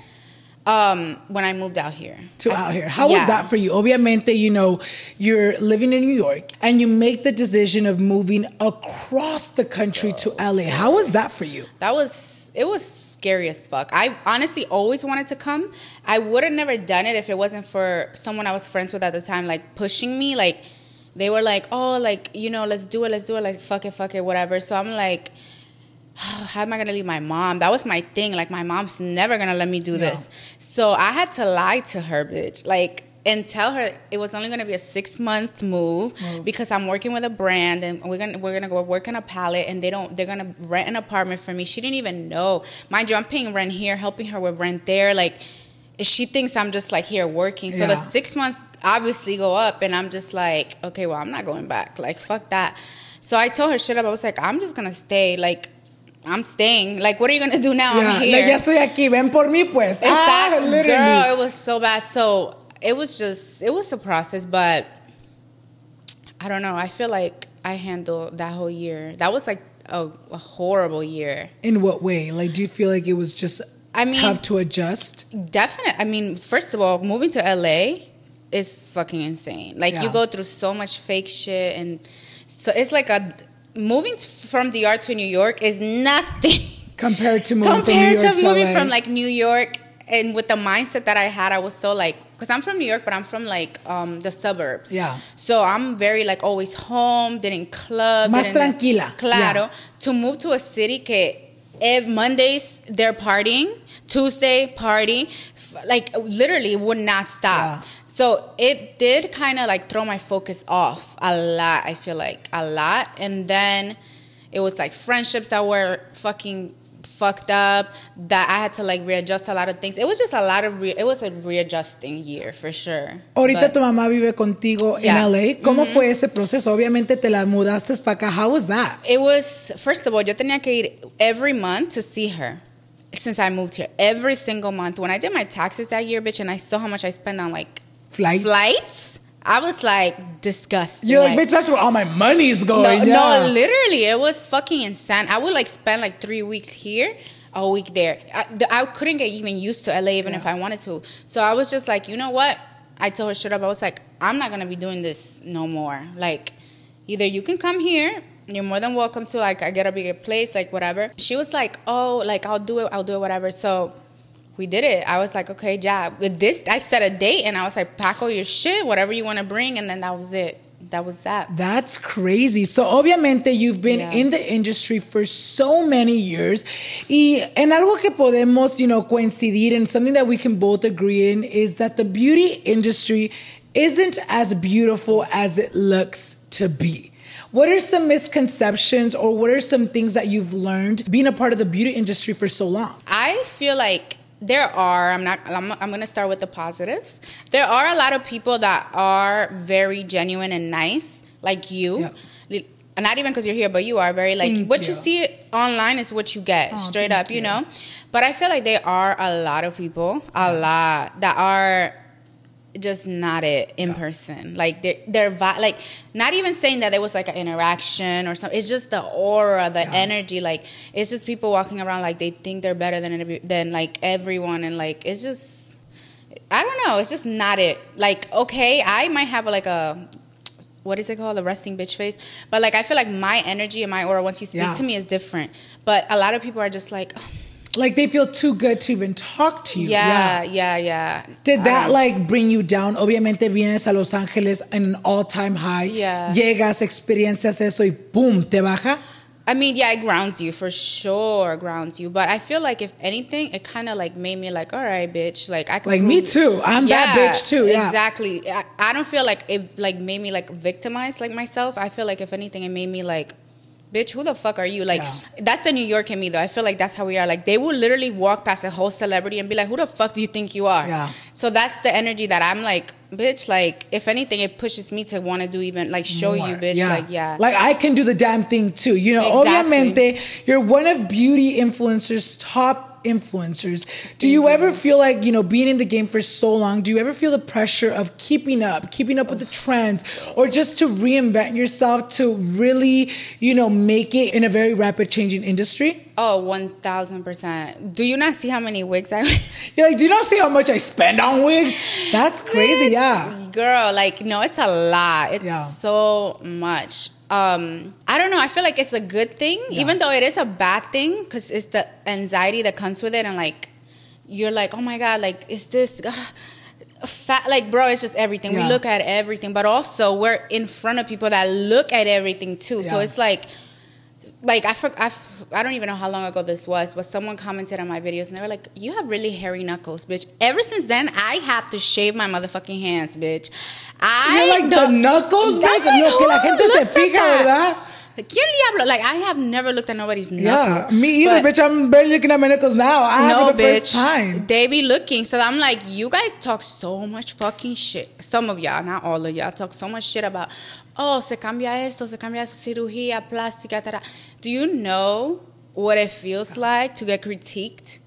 um when I moved out here to I, out here how yeah. was that for you? Obviamente, you know, you're living in New York and you make the decision of moving across the country to L A. How was that for you? That was it was scary as fuck. I honestly always wanted to come. I would have never done it if it wasn't for someone I was friends with at the time, like, pushing me. Like, they were like, oh, like, you know, let's do it let's do it like, fuck it fuck it whatever. So I'm like, how am I going to leave my mom? That was my thing. Like, my mom's never going to let me do yeah. this. So I had to lie to her, bitch. Like, and tell her it was only going to be a six-month move mm. because I'm working with a brand, and we're going to we're gonna go work on a palette, and they don't, they're going to rent an apartment for me. She didn't even know. Mind you, I'm paying rent here, helping her with rent there. Like, she thinks I'm just, like, here working. So yeah. the six months obviously go up, and I'm just like, okay, well, I'm not going back. Like, fuck that. So I told her straight up. I was like, I'm just going to stay. Like, I'm staying. Like, what are you going to do now? Yeah, I'm here. Like, ya estoy aquí. Ven por mí, pues. Exactly. Ah, literally. Girl, it was so bad. So, it was just, it was a process, but I don't know. I feel like I handled that whole year. That was, like, a, a horrible year. In what way? Like, do you feel like it was just I mean, tough to adjust? Definitely. I mean, first of all, moving to L A is fucking insane. Like, yeah. you go through so much fake shit, and so it's like a... Moving from D R to New York is nothing compared to moving compared from New York to moving to from like New York. And with the mindset that I had, I was so like, because I'm from New York, but I'm from like um, the suburbs. Yeah. So I'm very like always home, didn't club. Más didn't, tranquila. Claro. Yeah. To move to a city que if Mondays they're partying, Tuesday party, like literally would not stop. Yeah. So it did kind of like throw my focus off a lot, I feel like, a lot. And then it was like friendships that were fucking fucked up, that I had to like readjust a lot of things. It was just a lot of, re- it was a readjusting year for sure. Ahorita but, tu mamá vive contigo yeah. en L A. ¿Cómo mm-hmm. fue ese proceso? Obviamente te la mudaste para acá. How was that? It was, first of all, yo tenía que ir every month to see her. Since I moved here, every single month. When I did my taxes that year, bitch, and I saw how much I spent on like Flights. Flights? I was like disgusted. You're like, like, bitch, that's where all my money's going. No, yeah. no, literally, it was fucking insane. I would like spend like three weeks here, a week there. I, the, I couldn't get even used to L A even yeah. if I wanted to. So I was just like, you know what? I told her straight up. I was like, I'm not gonna be doing this no more. Like, either you can come here. You're more than welcome to. Like, I get a bigger place, like whatever. She was like, oh, like I'll do it. I'll do it. Whatever. So. We did it. I was like, okay, yeah. With this, I set a date, and I was like, pack all your shit, whatever you want to bring, and then that was it. That was that. That's crazy. So, obviamente, you've been yeah. in the industry for so many years. Y en algo que podemos, you know, coincidir, and something that we can both agree in, is that the beauty industry isn't as beautiful as it looks to be. What are some misconceptions or what are some things that you've learned being a part of the beauty industry for so long? I feel like there are, I'm not, I'm, I'm going to start with the positives. There are a lot of people that are very genuine and nice, like you. Yeah. Not even because you're here, but you are very like, thank what you. you see online is what you get, oh, straight up, you, you know? But I feel like there are a lot of people, a yeah. lot, that are just not it in yeah. person. Like, they're, they're vi- like, not even saying that there was like an interaction or something. It's just the aura, the yeah. energy. Like, it's just people walking around like they think they're better than, every, than like everyone. And like, it's just, I don't know. It's just not it. Like, okay, I might have like a... what is it called? The resting bitch face. But like, I feel like my energy and my aura, once you speak yeah. to me, is different. But a lot of people are just like, oh. like they feel too good to even talk to you. Yeah, yeah, yeah. yeah. Did that um, like bring you down? Obviamente vienes a Los Angeles in an all-time high. Yeah. Llegas, experiencias eso y boom, te baja. I mean, yeah, it grounds you, for sure, grounds you. But I feel like, if anything, it kind of, like, made me like, all right, bitch. Like, I can Like, prove- me too. I'm yeah, that bitch, too. Yeah, exactly. I, I don't feel like it, like, made me, like, victimized, like, myself. I feel like, if anything, it made me, like, bitch, who the fuck are you? Like, yeah. that's the New York in me, though. I feel like that's how we are. Like, they will literally walk past a whole celebrity and be like, who the fuck do you think you are? Yeah. So that's the energy that I'm like, bitch, like, if anything, it pushes me to want to do even, like, show more. You, bitch. Yeah. Like, yeah. Like, I can do the damn thing, too. You know, exactly. Obviamente, you're one of beauty influencers' top influencers. Do you mm-hmm. ever feel like, you know, being in the game for so long, do you ever feel the pressure of keeping up, keeping up with the trends, or just to reinvent yourself to really, you know, make it in a very rapid changing industry? Oh, one thousand percent. Do you not see how many wigs I... You're like, do you not see how much I spend on wigs? That's crazy, Bitch, yeah. Girl, like, no, it's a lot. It's yeah. so much. Um, I don't know. I feel like it's a good thing, yeah. even though it is a bad thing, because it's the anxiety that comes with it. And, like, you're like, oh, my God, like, is this... Uh, fat? Like, bro, it's just everything. Yeah. We look at everything. But also, we're in front of people that look at everything, too. Yeah. So it's like... Like, I, for, I, I don't even know how long ago this was, but someone commented on my videos, and they were like, you have really hairy knuckles, bitch. Ever since then, I have to shave my motherfucking hands, bitch. I You're like, the knuckles, bitch? Lo que la gente se fija, ¿verdad? ¿Quién diablo? Like, I have never looked at nobody's knuckles. Yeah, me either, bitch. I'm barely looking at my knuckles now. I no, have the bitch. First time. They be looking. So I'm like, you guys talk so much fucking shit. Some of y'all, not all of y'all, talk so much shit about, oh, se cambia esto, se cambia cirugía plástica, tara. Do you know what it feels like to get critiqued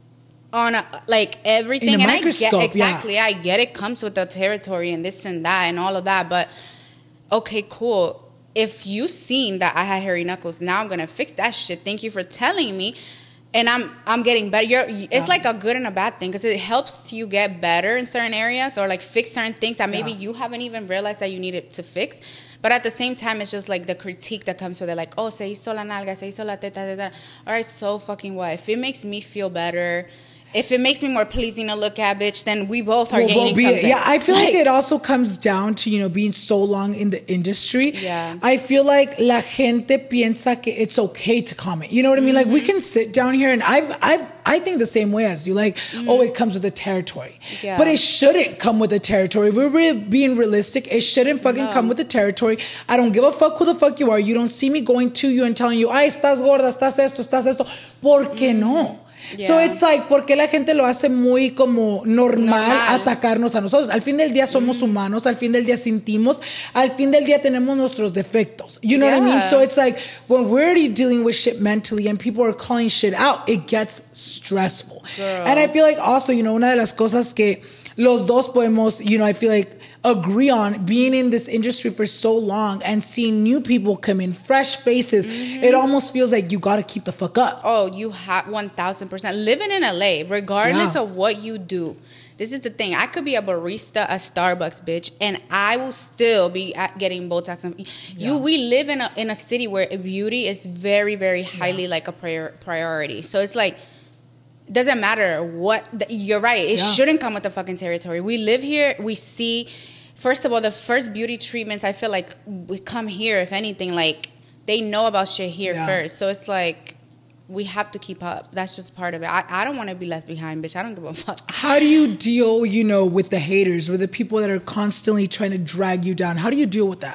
on a, like everything? In a and microscope, I get exactly, yeah. I get it comes with the territory and this and that and all of that, but okay, cool. If you seen that I had hairy knuckles, now I'm gonna fix that shit. Thank you for telling me, and I'm I'm getting better. You're, it's yeah. like a good and a bad thing, because it helps you get better in certain areas, or like fix certain things that maybe yeah. you haven't even realized that you needed to fix. But at the same time, it's just like the critique that comes with it, like, oh, se hizo la nalga, se hizo la teta, teta. All right, so fucking what? If it makes me feel better, if it makes me more pleasing to look at, bitch, then we both are we'll gaining be, something. Yeah, I feel like, like it also comes down to, you know, being so long in the industry. Yeah. I feel like la gente piensa que it's okay to comment. You know what I mean? Mm-hmm. Like, we can sit down here, and I've, I've, I think the same way as you. Like, mm-hmm. oh, it comes with the territory. Yeah. But it shouldn't come with the territory. We're really being realistic. It shouldn't fucking no. come with the territory. I don't give a fuck who the fuck you are. You don't see me going to you and telling you, ay, estás gorda, estás esto, estás esto. ¿Por qué mm-hmm. no? Yeah. So it's like, ¿por qué la gente lo hace muy como normal, normal atacarnos a nosotros? Al fin del día somos mm. humanos, al fin del día sentimos, al fin del día tenemos nuestros defectos. You know yeah. what I mean? So it's like, when we're already dealing with shit mentally and people are calling shit out, it gets stressful. Girl. And I feel like also, you know, una de las cosas que los dos podemos, you know, I feel like agree on, being in this industry for so long and seeing new people come in, fresh faces, mm-hmm. it almost feels like you got to keep the fuck up. Oh, you have one thousand percent. Living in L A, regardless yeah. of what you do, this is the thing. I could be a barista at Starbucks, bitch, and I will still be at getting Botox. And yeah. you, we live in a in a city where beauty is very, very highly yeah. like a prior, priority. So it's like, doesn't matter what, the, you're right. It yeah. shouldn't come with the fucking territory. We live here. We see, first of all, the first beauty treatments, I feel like we come here, if anything, like they know about shit here yeah. first. So it's like, we have to keep up. That's just part of it. I, I don't want to be left behind, bitch. I don't give a fuck. How do you deal, you know, with the haters, with the people that are constantly trying to drag you down? How do you deal with that?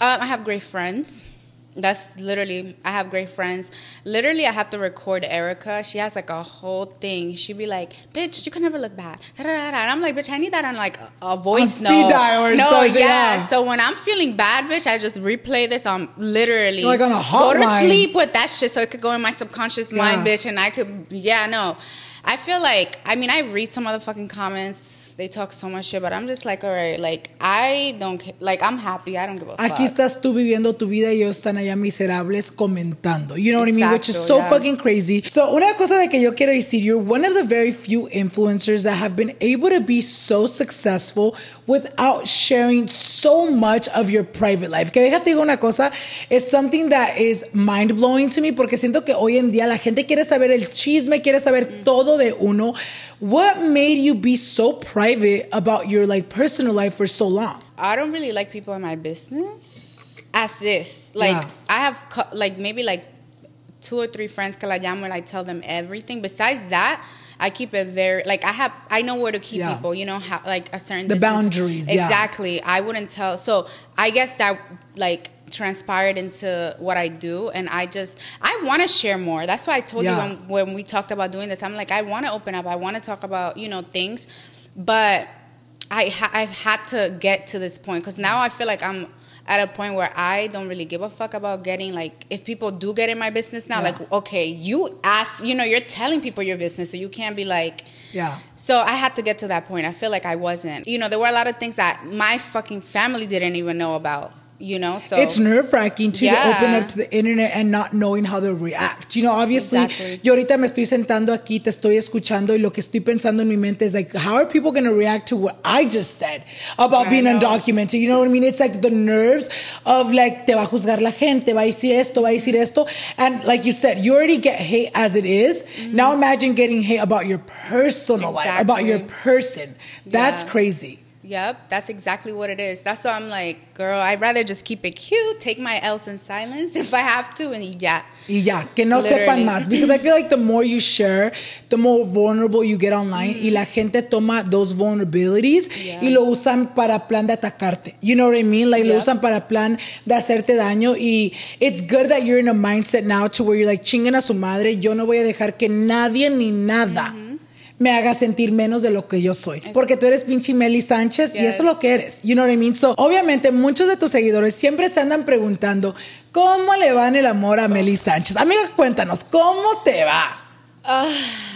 Um, I have great friends. That's literally, I have great friends. Literally, I have to record Erica. She has like a whole thing. She'd be like, bitch, you can never look bad. Da, da, da, da. And I'm like, bitch, I need that on like a, a voice note. Speed dial or no, something, yeah. yeah. So when I'm feeling bad, bitch, I just replay this on literally. Like on a hotline. Go to sleep with that shit so it could go in my subconscious yeah. mind, bitch. And I could, yeah, no. I feel like, I mean, I read some motherfucking comments. They talk so much shit, but I'm just like, all right, like, I don't, like, I'm happy. I don't give a fuck. Aquí estás tú viviendo tu vida y ellos están allá miserables comentando. You know what Exacto, I mean? Which is so yeah. fucking crazy. So, una cosa de que yo quiero decir, you're one of the very few influencers that have been able to be so successful without sharing so much of your private life. Que déjate digo una cosa, it's something that is mind-blowing to me porque siento que hoy en día la gente quiere saber el chisme, quiere saber mm. todo de uno. What made you be so private about your like personal life for so long? I don't really like people in my business as this. Like yeah. I have like maybe like two or three friends que la llamo and I tell them everything. Besides that, I keep it very like I have I know where to keep yeah. people, you know, how, like a certain the distance. boundaries. Exactly. Yeah. I wouldn't tell. So I guess that like transpired into what I do, and I just I want to share more. That's why I told yeah. you when when we talked about doing this, I'm like I want to open up. I want to talk about, you know, things, but I ha- I've had to get to this point because now I feel like I'm at a point where I don't really give a fuck about getting, like, if people do get in my business now, yeah. like, okay, you ask, you know, you're telling people your business, so you can't be like, yeah. So I had to get to that point. I feel like I wasn't. You know, there were a lot of things that my fucking family didn't even know about. You know, so it's nerve-wracking too yeah. to open up to the internet and not knowing how to react. You know, obviously, exactly. yo ahorita me estoy sentando aquí, te estoy escuchando, y lo que estoy pensando en mi mente is like, how are people going to react to what I just said about I being know. undocumented? You know what I mean? It's like the nerves of like, te va a juzgar la gente, va a decir esto, va a decir esto. And like you said, you already get hate as it is. Mm-hmm. Now imagine getting hate about your personal exactly. life, about your person. That's yeah. crazy. Yep, that's exactly what it is. That's why I'm like, girl, I'd rather just keep it cute, take my L's in silence if I have to, and ya. Y ya, que no Literally. sepan más. Because I feel like the more you share, the more vulnerable you get online. Mm-hmm. Y la gente toma those vulnerabilities yeah. y lo usan para plan de atacarte. You know what I mean? Like, yep. lo usan para plan de hacerte daño. Y it's good that you're in a mindset now to where you're like, chinguen a su madre, yo no voy a dejar que nadie ni nada mm-hmm. me haga sentir menos de lo que yo soy. Porque tú eres pinche Meli Sánchez yes. y eso es lo que eres. You know what I mean? So, obviamente, muchos de tus seguidores siempre se andan preguntando, ¿cómo le va en el amor a Meli Sánchez? Amiga, cuéntanos, ¿cómo te va? Uh,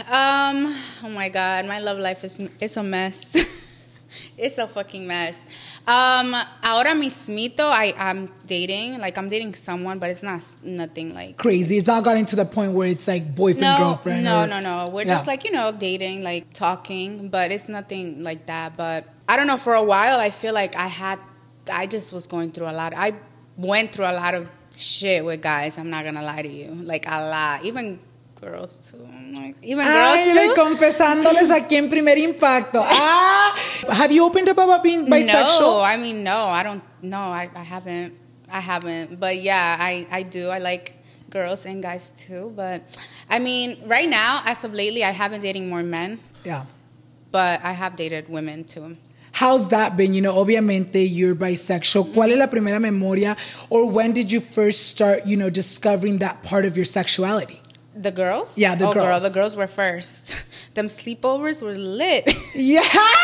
um, oh my God, my love life is it's a mess. It's a fucking mess. Um, ahora mismito, I, I'm dating. Like, I'm dating someone, but it's not nothing like... crazy. It's not gotten to the point where it's like boyfriend, no, girlfriend. No, or, no, no. We're yeah. just like, you know, dating, like talking, but it's nothing like that. But I don't know, for a while, I feel like I had... I just was going through a lot. I went through a lot of shit with guys. I'm not going to lie to you. Like, a lot. Even... girls too. Like, even Ay, girls too. Confesándoles aquí en Primer Impacto. Ah, have you opened up about being bisexual? No, I mean no, I don't. No, I, I haven't. I haven't. But yeah, I, I do. I like girls and guys too. But I mean, right now, as of lately, I haven't dating more men. Yeah. But I have dated women too. How's that been? You know, obviamente you're bisexual. ¿Cuál es la primera memoria, or when did you first start, you know, discovering that part of your sexuality? The girls? Yeah, the oh, girls. Girl, the girls were first. Them sleepovers were lit. Yeah.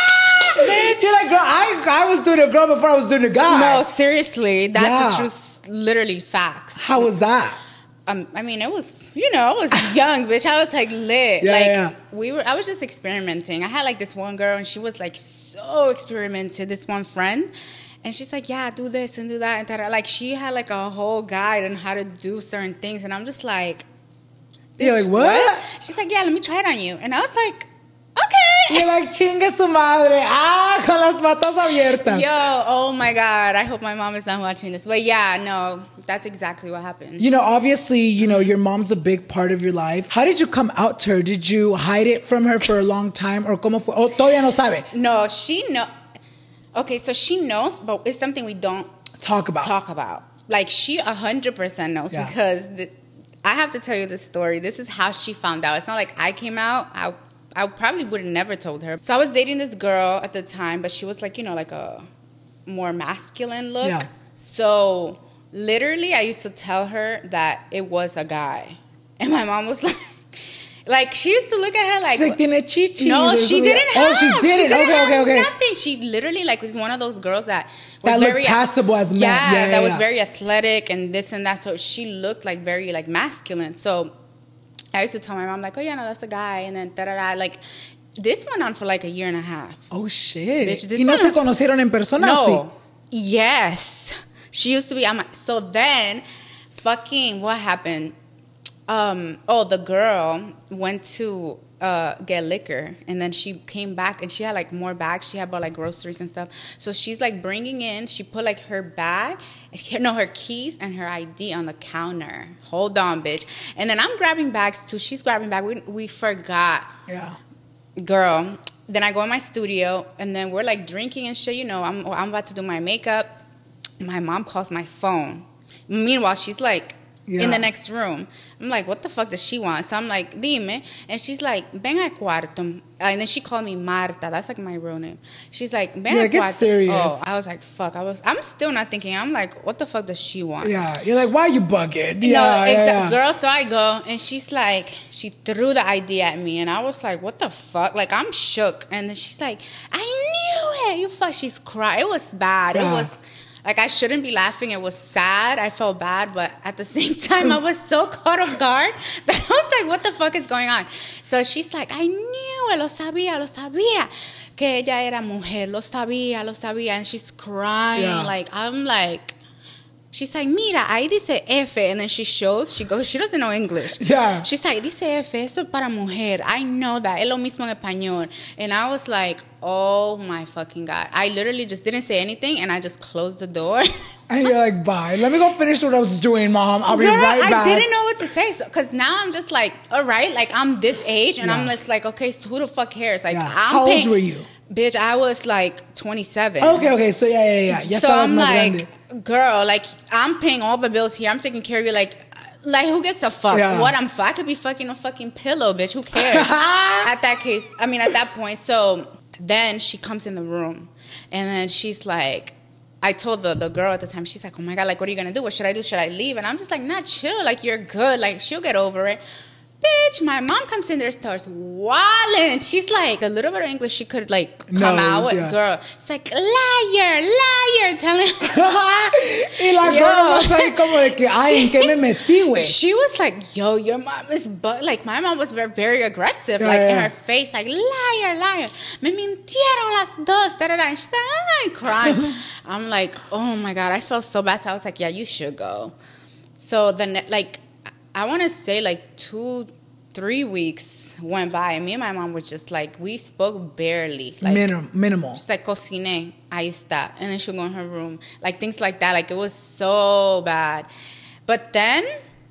Bitch. You're like, girl, I, I was doing a girl before I was doing a guy. No, seriously. That's yeah. the truth. Literally facts. How was that? Um, I mean, it was, you know, I was young, bitch. I was like lit. Yeah, like yeah. we were, I was just experimenting. I had like this one girl, and she was like so experimented. This one friend. And she's like, yeah, do this and do that. And that. Like, she had like a whole guide on how to do certain things. And I'm just like, you're like, what? what? She's like, yeah, let me try it on you. And I was like, okay. You're like, chinga su madre. Ah, con las patas abiertas. Yo, oh my God. I hope my mom is not watching this. But yeah, no, that's exactly what happened. You know, obviously, you know, your mom's a big part of your life. How did you come out to her? Did you hide it from her for a long time? Or como fue? Oh, todavía no sabe. No, she know. Okay, so she knows, but it's something we don't talk about. Talk about. Like, she one hundred percent knows yeah. because... The, I have to tell you this story. This is how she found out. It's not like I came out. I I probably would have never told her. So I was dating this girl at the time, but she was like, you know, like a more masculine look. Yeah. So literally, I used to tell her that it was a guy. And my mom was like, like, she used to look at her like... She's like, tiene chichi. No, she didn't have. Oh, she didn't. She didn't okay, have okay, okay. nothing. She literally, like, was one of those girls that was that very... looked passable as men. Yeah, yeah, yeah that yeah. was very athletic and this and that. So she looked, like, very, like, masculine. So I used to tell my mom, like, oh, yeah, no, that's a guy. And then da-da-da. Like, this went on for, like, a year and a half. Oh, shit. Bitch, this ¿Y no se one- conocieron en persona? No. Sí. Yes. She used to be... I'm, so then, fucking, what happened? Um, oh, the girl went to uh, get liquor, and then she came back, and she had like more bags. She had bought like groceries and stuff. So she's like bringing in. She put like her bag, no, her keys and her I D on the counter. Hold on, bitch. And then I'm grabbing bags too. She's grabbing bags. We we forgot. Yeah. Girl. Then I go in my studio, and then we're like drinking and shit. You know, I'm I'm about to do my makeup. My mom calls my phone. Meanwhile, she's like. Yeah. In the next room. I'm like, what the fuck does she want? So I'm like, dime. And she's like, ven al cuarto. And then she called me Marta. That's like my real name. She's like, ven yeah, al get cuarto. serious. Oh, I was like, fuck. I was, I'm still not thinking. I'm like, what the fuck does she want? Yeah. You're like, why are you bugging? No, Yeah, exactly. yeah, yeah. Girl, so I go, and she's like, she threw the idea at me. And I was like, what the fuck? Like, I'm shook. And then she's like, I knew it. You fuck. She's crying. It was bad. Yeah. It was... Like, I shouldn't be laughing. It was sad. I felt bad. But at the same time, I was so caught off guard that I was like, what the fuck is going on? So she's like, I knew it. Lo sabía, lo sabía. Que ella era mujer. Lo sabía, lo sabía. And she's crying. Yeah. Like, I'm like... She's like, mira, ahí dice F. And then she shows, she goes, she doesn't know English. Yeah. She's like, dice F, eso es para mujer. I know that. Es lo mismo en español. And I was like, oh my fucking God. I literally just didn't say anything, and I just closed the door. And you're like, bye. Let me go finish what I was doing, Mom. I'll be Girl, right I back. didn't know what to say. Because so, now I'm just like, all right, like I'm this age, and Yeah. I'm just like, okay, so who the fuck cares? Like, Yeah. I'm How old paying, were you? Bitch, I was like twenty-seven. Okay, okay. So, yeah, yeah, yeah. Ya so estabas I'm más like, grande. girl, like I'm paying all the bills here. I'm taking care of you. Like, like who gives a fuck? Yeah. What I'm, I could be fucking a fucking pillow, bitch. Who cares? At that case, I mean, at that point. So then she comes in the room, and then she's like, I told the, the girl at the time, she's like, oh my God, like, what are you gonna do? What should I do? Should I leave? And I'm just like, nah, chill. Like, you're good. Like, she'll get over it. Bitch, my mom comes in there, starts wilding. She's like, a little bit of English she could like come Knows, out with, yeah. girl. It's like, liar, liar, telling Y la Yo. girl was like, como de que, ay, ¿en qué me metí, güey? She was like, yo, your mom is but like my mom was very, very aggressive, Yeah, like in yeah. her face, like liar, liar. Me mintieron las dos. Da, da, da. And she's like, ah, and crying. I'm like, oh my God, I felt so bad. So I was like, yeah, you should go. So then, like, I want to say like two, three weeks went by, and me and my mom were just like, we spoke barely. Like, Minim- minimal. she's like, cociné, ahí está. And then she'll go in her room. Like, things like that. Like, it was so bad. But then,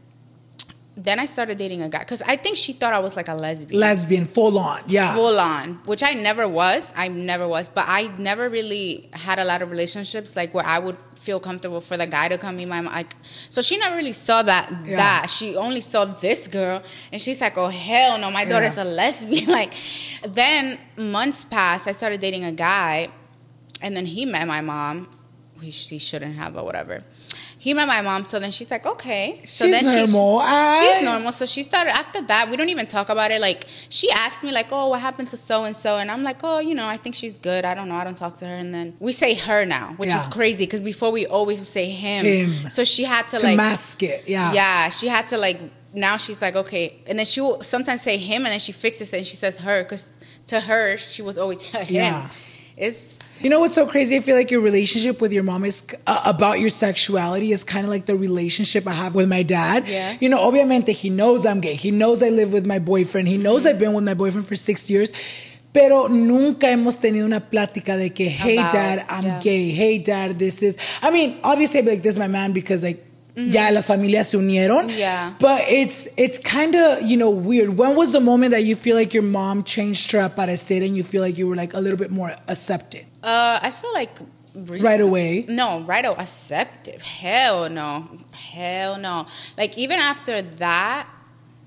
then I started dating a guy. Because I think she thought I was like a lesbian. Lesbian, full on. Yeah. Full on. Which I never was. I never was. But I never really had a lot of relationships, like, where I would feel comfortable for the guy to come be my mom. Like, so she never really saw that. Yeah. That. She only saw this girl. And she's like, oh, hell no. My daughter's Yeah. a lesbian. Like, then months passed. I started dating a guy. And then he met my mom. He, she shouldn't have, but whatever. He met my mom, so then she's like, okay. So She's then normal. She, Ay. she's normal. So she started, after that, we don't even talk about it. Like, she asked me, like, oh, what happened to so-and-so? And I'm like, oh, you know, I think she's good. I don't know. I don't talk to her. And then we say her now, which Yeah. is crazy, because before we always would say him. Him. So she had to, To like... mask it. Yeah. Yeah, she had to, like... Now she's like, okay. And then she will sometimes say him, and then she fixes it, and she says her, because to her, she was always him. Yeah. It's... You know what's so crazy? I feel like your relationship with your mom is uh, about your sexuality is kind of like the relationship I have with my dad. Yeah. You know, obviamente he knows I'm gay. He knows I live with my boyfriend. He knows I've been with my boyfriend for six years. Pero nunca hemos tenido una plática de que, hey, About, dad, I'm yeah. gay. Hey, dad, this is... I mean, obviously, I'd be like, this is my man because, like, ya las familias se unieron. Yeah. But it's it's kind of, you know, weird. When was the moment that you feel like your mom changed her aparecer and you feel like you were, like, a little bit more accepted? Uh, I feel like... recent- Right away? No, right away. Acceptive. Hell no. Hell no. Like, even after that,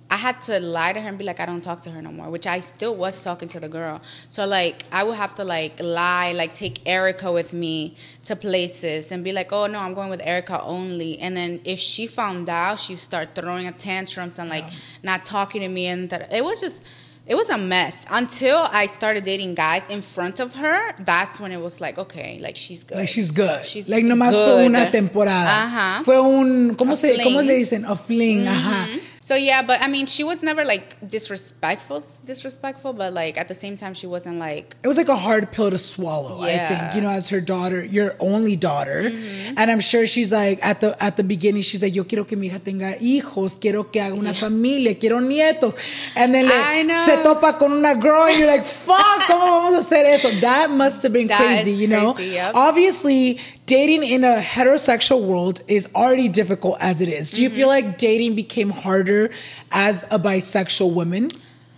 I had to lie to her and be like, I don't talk to her no more, which I still was talking to the girl. So, like, I would have to, like, lie, like, take Erica with me to places and be like, oh, no, I'm going with Erica only. And then if she found out, she'd start throwing a tantrums and, like, yeah. not talking to me. And that, it was just... It was a mess until I started dating guys in front of her. That's when it was like, okay, like she's good. Like she's good. She's like nomás good. Fue una temporada. Uh-huh. Fue un, ¿cómo, a se, fling. ¿cómo le dicen? A fling, mm-hmm. Ajá. So yeah, but I mean, she was never like disrespectful, disrespectful, but like at the same time, she wasn't like... It was like a hard pill to swallow, yeah. I think. You know, as her daughter, your only daughter. Mm-hmm. And I'm sure she's like, at the at the beginning, she's like, yo quiero que mi hija tenga hijos, quiero que haga una yeah. familia, quiero nietos. And then like, se topa con una girl and you're like, fuck, ¿cómo vamos a hacer eso? That must have been that crazy, you know? Crazy, yep. Obviously, dating in a heterosexual world is already difficult as it is. Do you mm-hmm. feel like dating became harder as a bisexual woman?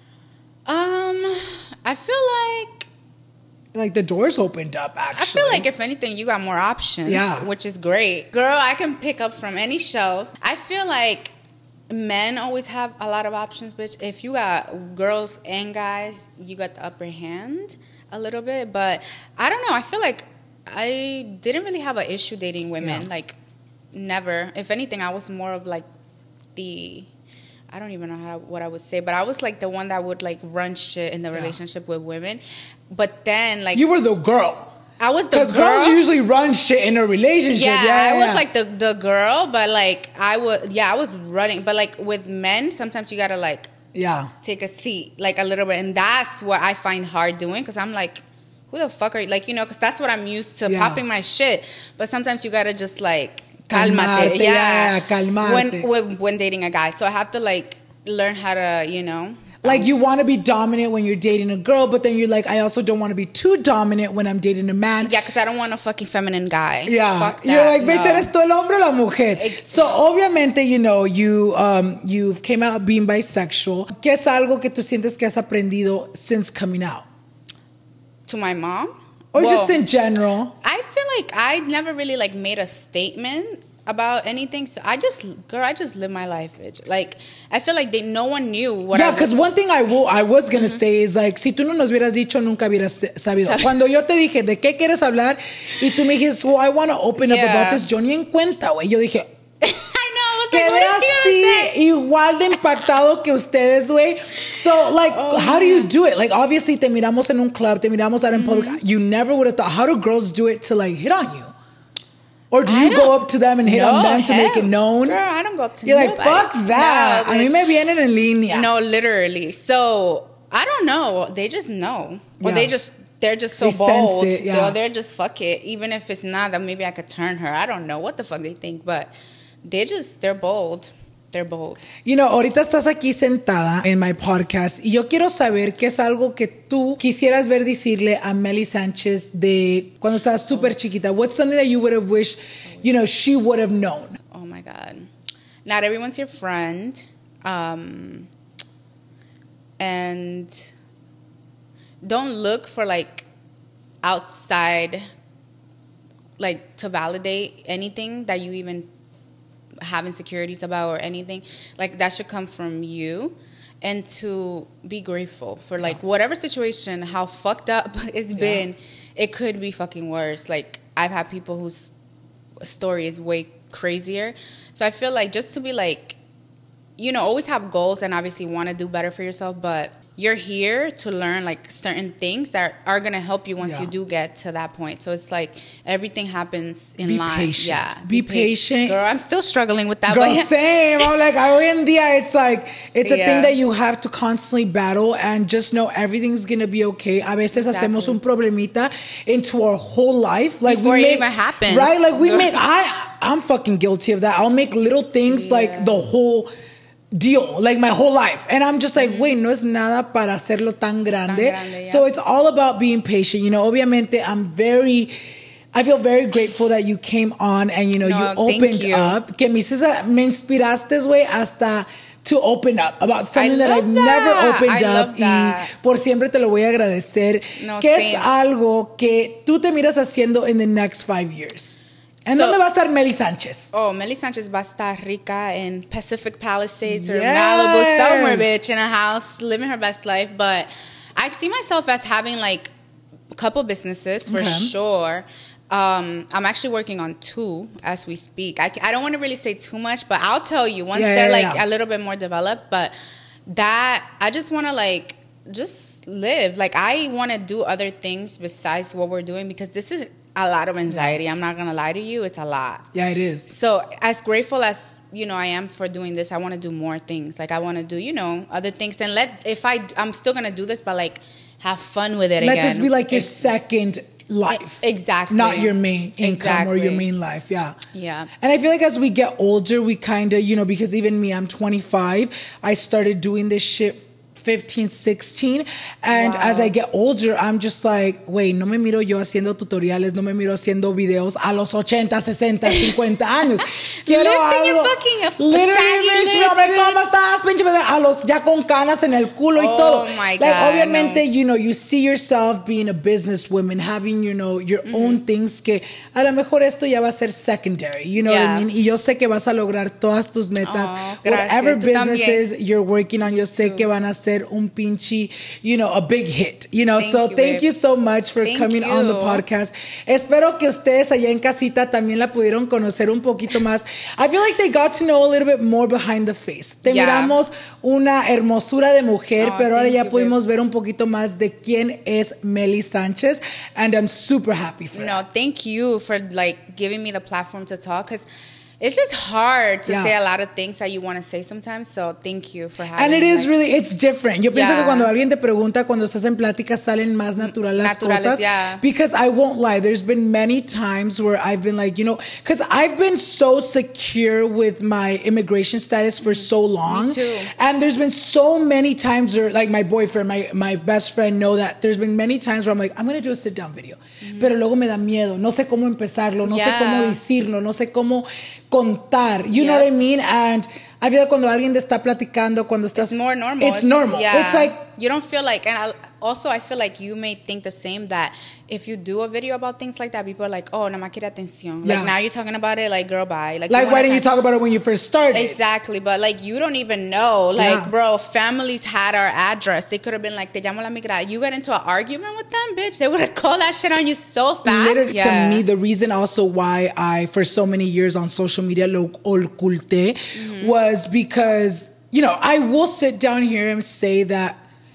Um, I feel like... Like the doors opened up, actually. I feel like if anything, you got more options, yeah. which is great. Girl, I can pick up from any shelf. I feel like men always have a lot of options, bitch. If you got girls and guys, you got the upper hand a little bit. But I don't know. I feel like I didn't really have an issue dating women. Yeah. Like, never. If anything, I was more of like the... I don't even know how what I would say, but I was like the one that would like run shit in the yeah. relationship with women. But then like... You were the girl. I was the girl. Because girls usually run shit in a relationship. Yeah, yeah I yeah. was like the, the girl, but like I would... Yeah, I was running. But like with men, sometimes you gotta like... Yeah. Take a seat like a little bit. And that's what I find hard doing because I'm like... Who the fuck are you? Like, you know, because that's what I'm used to, yeah. popping my shit. But sometimes you gotta just like... Calmate, calmate, yeah, yeah calmate. When, when when dating a guy, so I have to like learn how to, you know, like um, you want to be dominant when you're dating a girl, but then you're like, I also don't want to be too dominant when I'm dating a man. Yeah, because I don't want a fucking feminine guy. Yeah, fuck that. You're like, bitch, no. eres tú el hombre o la mujer. It, so obviamente, you know, you um you came out being bisexual. ¿Qué es algo que tú sientes que has aprendido since coming out? To my mom. Or Whoa. just in general. I feel like I never really like made a statement about anything. So I just, girl, I just live my life, bitch. Like, I feel like they, no one knew what yeah, I because one thing I, will, I was going to mm-hmm. say is like, si tú no nos hubieras dicho, nunca hubieras sabido. Cuando yo te dije, ¿de qué quieres hablar? Y tú me dijiste, well, I want to open yeah. up about this. Yo ni en cuenta, güey. Yo dije... Quedé así igual de impactado que ustedes, güey. So, like, oh, how do you do it? Like, obviously, te miramos en un club, te miramos out in mm-hmm. public. You never would have thought. How do girls do it to, like, hit on you? Or do you go up to them and hit no, on them to make it known? Girl, I don't go up to You're nobody. like, fuck that. No, a mí me vienen en línea. No, literally. So, I don't know. They just know. Or yeah. they just... They're just so they bold. Sense it, yeah. They're just, fuck it. Even if it's not, that maybe I could turn her. I don't know what the fuck they think, but... They're just, they're bold. They're bold. You know, ahorita estás aquí sentada en my podcast y yo quiero saber qué es algo que tú quisieras ver decirle a Mely Sanchez de cuando estabas súper chiquita. What's something that you would have wished, you know, she would have known? Oh my God. Not everyone's your friend. Um, and don't look for like outside, like to validate anything that you even have insecurities about or anything. Like that should come from you, and to be grateful for like whatever situation, how fucked up it's yeah. been. It could be fucking worse. Like I've had people whose story is way crazier. So I feel like just to be like, you know, always have goals and obviously want to do better for yourself, but you're here to learn like certain things that are going to help you once yeah. you do get to that point. So it's like everything happens in be line. Patient. Yeah. Be, be patient. Girl, I'm still struggling with that. Girl, but same. I'm like, hoy en día, it's like, it's a yeah. thing that you have to constantly battle and just know everything's going to be okay. A veces exactly. hacemos un problemita into our whole life. Like Before we it make, even happens. Right? Like we Girl. make, I, I'm fucking guilty of that. I'll make little things yeah. like the whole deal, like my whole life. And I'm just like, mm-hmm. wait, no es nada para hacerlo tan grande. Tan grande yeah. So it's all about being patient. You know, obviamente, I'm very, I feel very grateful that you came on and, you know, no, you opened you. up. Que me, me inspiraste, güey, hasta to open up about something that I've that. never opened I up. Y por siempre te lo voy a agradecer. No, ¿Qué same. es algo que tú te miras haciendo in the next five years? ¿En So- dónde va a estar Meli Sánchez? Oh, Meli Sanchez va a estar rica in Pacific Palisades or Yes. Malibu, somewhere, bitch, in a house, living her best life. But I see myself as having like a couple businesses for Okay. sure. Um, I'm actually working on two as we speak. I, I don't want to really say too much, but I'll tell you once Yeah, they're yeah, like yeah. a little bit more developed. But that, I just want to like, just live. Like, I want to do other things besides what we're doing because this is a lot of anxiety. I'm not going to lie to you. It's a lot. Yeah, it is. So as grateful as, you know, I am for doing this, I want to do more things. Like, I want to do, you know, other things. And let, if I, I'm still going to do this, but like, have fun with it Let again. this be like your It's- second life. Exactly. Not your main income Exactly. or your main life. Yeah. Yeah. And I feel like as we get older, we kind of, you know, because even me, I'm twenty-five. I started doing this shit fifteen, sixteen. And Wow. as I get older, I'm just like, wait, no me miro yo haciendo tutoriales, no me miro haciendo videos a los ochenta, sesenta, cincuenta años. Quiero Lifting your algo- fucking a- Literally, saggy bitch, lips, hombre, ¿cómo bitch. estás, pinche bebé? A los, ya con canas en el culo y Oh todo. my Like, God, obviamente, no. you know, you see yourself being a businesswoman, having, you know, your Mm-hmm. own things que a lo mejor esto ya va a ser secondary, you know what Yeah. I mean? Y yo sé que vas a lograr todas tus metas. Oh, gracias. Whatever Tú también. businesses you're working on, yo sé que van a ser un pinche, you know, a big hit, you know? Thank so you, thank babe. you so much for Thank coming on the you. podcast. Espero que ustedes allá en casita también la pudieron conocer un poquito más. I feel like they got to know a little bit more behind the face. Te Yeah. miramos una hermosura de mujer, Oh, pero ahora thank ya you, pudimos ver un poquito más de quién es Meli Sánchez, and I'm super happy for No, that. thank you for like giving me the platform to talk because it's just hard to Yeah. say a lot of things that you want to say sometimes. So thank you for having And it me. is really, it's different. Yo pienso Yeah. que cuando alguien te pregunta, cuando estás en plática, salen más natural las Naturales, cosas. yeah. Because I won't lie, there's been many times where I've been like, you know, because I've been so secure with my immigration status for so long. Me too. And there's been so many times where, like my boyfriend, my, my best friend know that there's been many times where I'm like, I'm going to do a sit down video. Pero luego me da miedo. No sé cómo empezarlo. No sé Yeah. cómo decirlo. No sé cómo contar. You know Yeah. what I mean? And I feel like cuando alguien te está platicando, cuando estás... It's more normal. It's normal. Yeah. It's like... you don't feel like, and I, also I feel like you may think the same, that if you do a video about things like that, people are like, oh, nada más quiere atención. Yeah. Like now you're talking about it, like girl, bye. Like, Like, you why wanna didn't you time- talk about it when you first started? Exactly, but like you don't even know. Like, Yeah. bro, families had our address. They could have been like, te llamo la migra. You got into an argument with them, bitch. They would have called that shit on you so fast. Literally, Yeah. to me, the reason also why I, for so many years on social media, lo oculté, Mm-hmm. was because, you know, I will sit down here and say that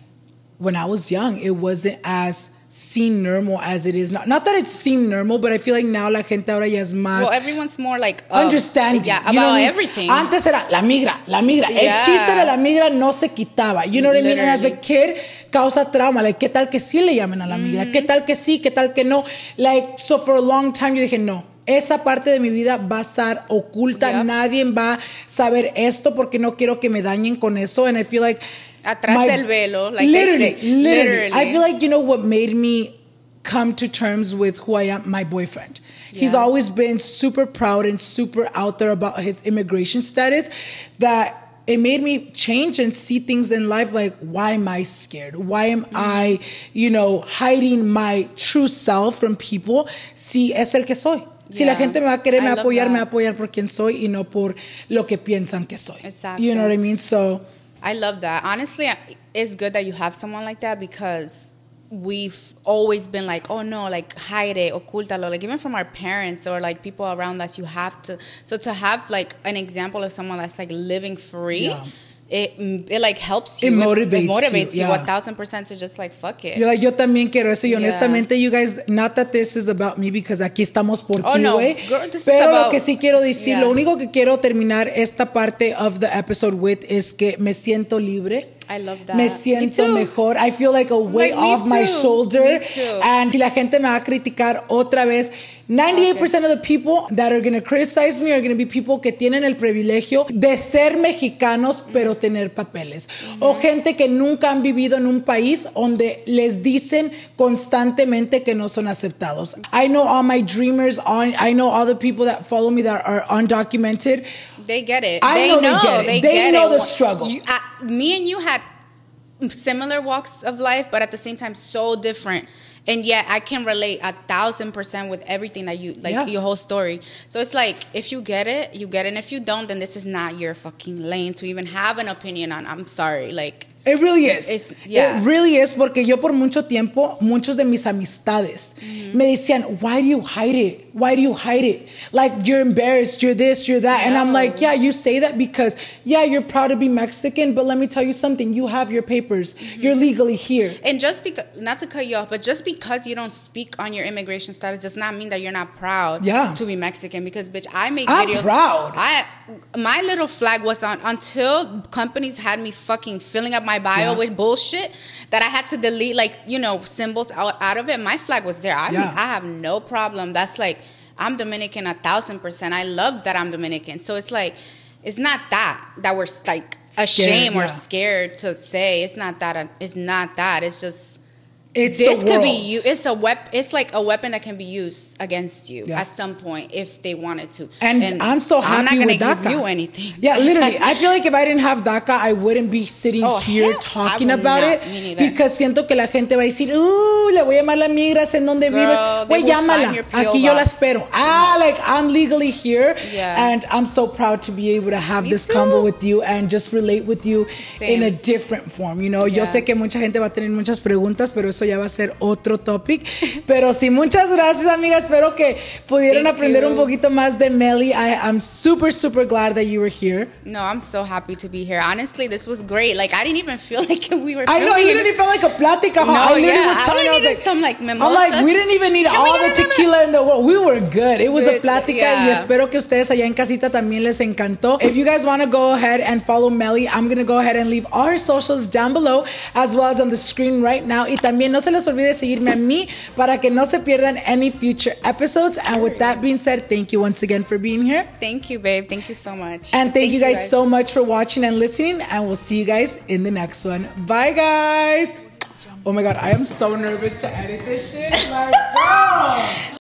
when I was young, it wasn't as seen normal as it is now. Not that it seemed normal, but I feel like now la gente ahora ya es más... Well, everyone's more like um, understanding. Yeah, You know about what I mean? everything. Antes era la migra, la migra. El Yeah. chiste de la migra no se quitaba. You know what I mean? And as a Literally. kid, causa trauma. Like, ¿qué tal que sí le llamen a la migra? ¿Qué tal que sí? ¿Qué tal que no? Like, so for a long time yo dije, no. Esa parte de mi vida va a estar oculta. Yep. Nadie va a saber esto porque no quiero que me dañen con eso. And I feel like... Atrás my- del velo, like they literally, say. literally. Literally. I feel like, you know, what made me come to terms with who I am, my boyfriend. He's Yeah. always been super proud and super out there about his immigration status, that it made me change and see things in life like, why am I scared? Why am Mm-hmm. I, you know, hiding my true self from people? Si es el que soy. Si la Yeah. gente me va a querer, me I va a love apoyar, me va a that. apoyar por quien soy y no por lo que piensan que soy. Exacto. You know what I mean? So... I love that. Honestly, it's good that you have someone like that because we've always been like, oh no, like hide it, ocúltalo. Like even from our parents or like people around us, you have to. So to have like an example of someone that's like living free, Yeah. it it like helps you. It motivates It you, motivates you yeah. a thousand percent to just like fuck it. Yo, yo también quiero eso y Yeah. honestamente, you guys, not that this is about me because aquí estamos por Oh, ti, no. güey. Girl, this is Pero lo about- que sí quiero decir, Yeah. lo único que quiero terminar esta parte of the episode with es que me siento libre. I love that. Me Me siento too. mejor. I feel like a weight Like, me off my too. shoulder. Me too. And si la gente me va a criticar otra vez, ninety-eight percent of the people that are going to criticize me are going to be people que tienen el privilegio de ser mexicanos pero tener papeles. O gente que nunca han vivido en un país donde les dicen constantemente que no son aceptados. I know all my dreamers, on, I know all the people that follow me that are undocumented. They get it. I they know they know. get it. They, They get know it. the struggle. You, uh, me and you had similar walks of life, but at the same time, so different. And yet I can relate a thousand percent with everything that you, like yeah. your whole story. So it's like, if you get it, you get it. And if you don't, then this is not your fucking lane to even have an opinion on. I'm sorry. Like, it really is. It's, yeah. It really is, porque yo por mucho tiempo, muchos de mis amistades mm-hmm. me decían, why do you hide it? Why do you hide it? Like, you're embarrassed, you're this, you're that. No. And I'm like, yeah, you say that because, yeah, you're proud to be Mexican, but let me tell you something. You have your papers. Mm-hmm. You're legally here. And just because, not to cut you off, but just because you don't speak on your immigration status does not mean that you're not proud yeah. to be Mexican. Because, bitch, I make I'm videos. I'm proud. I, my little flag was on until companies had me fucking filling up my bio yeah. with bullshit that I had to delete, like, you know, symbols out, out of it. My flag was there. I, yeah. mean, I have no problem. That's like, I'm Dominican a thousand percent. I love that I'm Dominican. So it's like, it's not that, that we're like ashamed yeah. or scared to say. It's not that. It's not that. It's just... It's this the world. could be you. It's a weapon. It's like a weapon that can be used against you yeah. at some point if they wanted to. And, and I'm so happy I'm not gonna with DACA. give you anything. Yeah, literally. I feel like if I didn't have DACA, I wouldn't be sitting oh, here hell, talking about not. it. Me neither. Because siento que la gente va a decir, uh, le voy a llamar a la migra, sé en dónde vives. Güey, llámala. Aquí yo la espero. Ah, like I'm legally here. Yeah. And I'm so proud to be able to have Me this too. convo with you and just relate with you Same. in a different form. You know, yeah. yo sé que mucha gente va a tener muchas preguntas, pero eso ya va a ser otro topic. Pero sí, muchas gracias, amiga. Espero que pudieron Thank aprender you. un poquito más de Melly. I, I'm super, super glad that you were here. No, I'm so happy to be here. Honestly, this was great. Like, I didn't even feel like we were I know, you didn't even feel like a plática. Huh? No, I literally yeah. was telling I you, I was needed like, some, like, mimosas. I'm like, we didn't even need Can all the tequila in the world. We were good. It was a plática yeah. y espero que ustedes allá en casita también les encantó. If you guys want to go ahead and follow Melly, I'm going to go ahead and leave all her socials down below as well as on the screen right now. Y también no se les olvide seguirme a mí para que no se pierdan any future episodes. And with that being said, thank you once again for being here. Thank you, babe. Thank you so much. And thank, thank you, guys you guys so much for watching and listening. And we'll see you guys in the next one. Bye, guys. Oh my God, I am so nervous to edit this shit. Like, girl.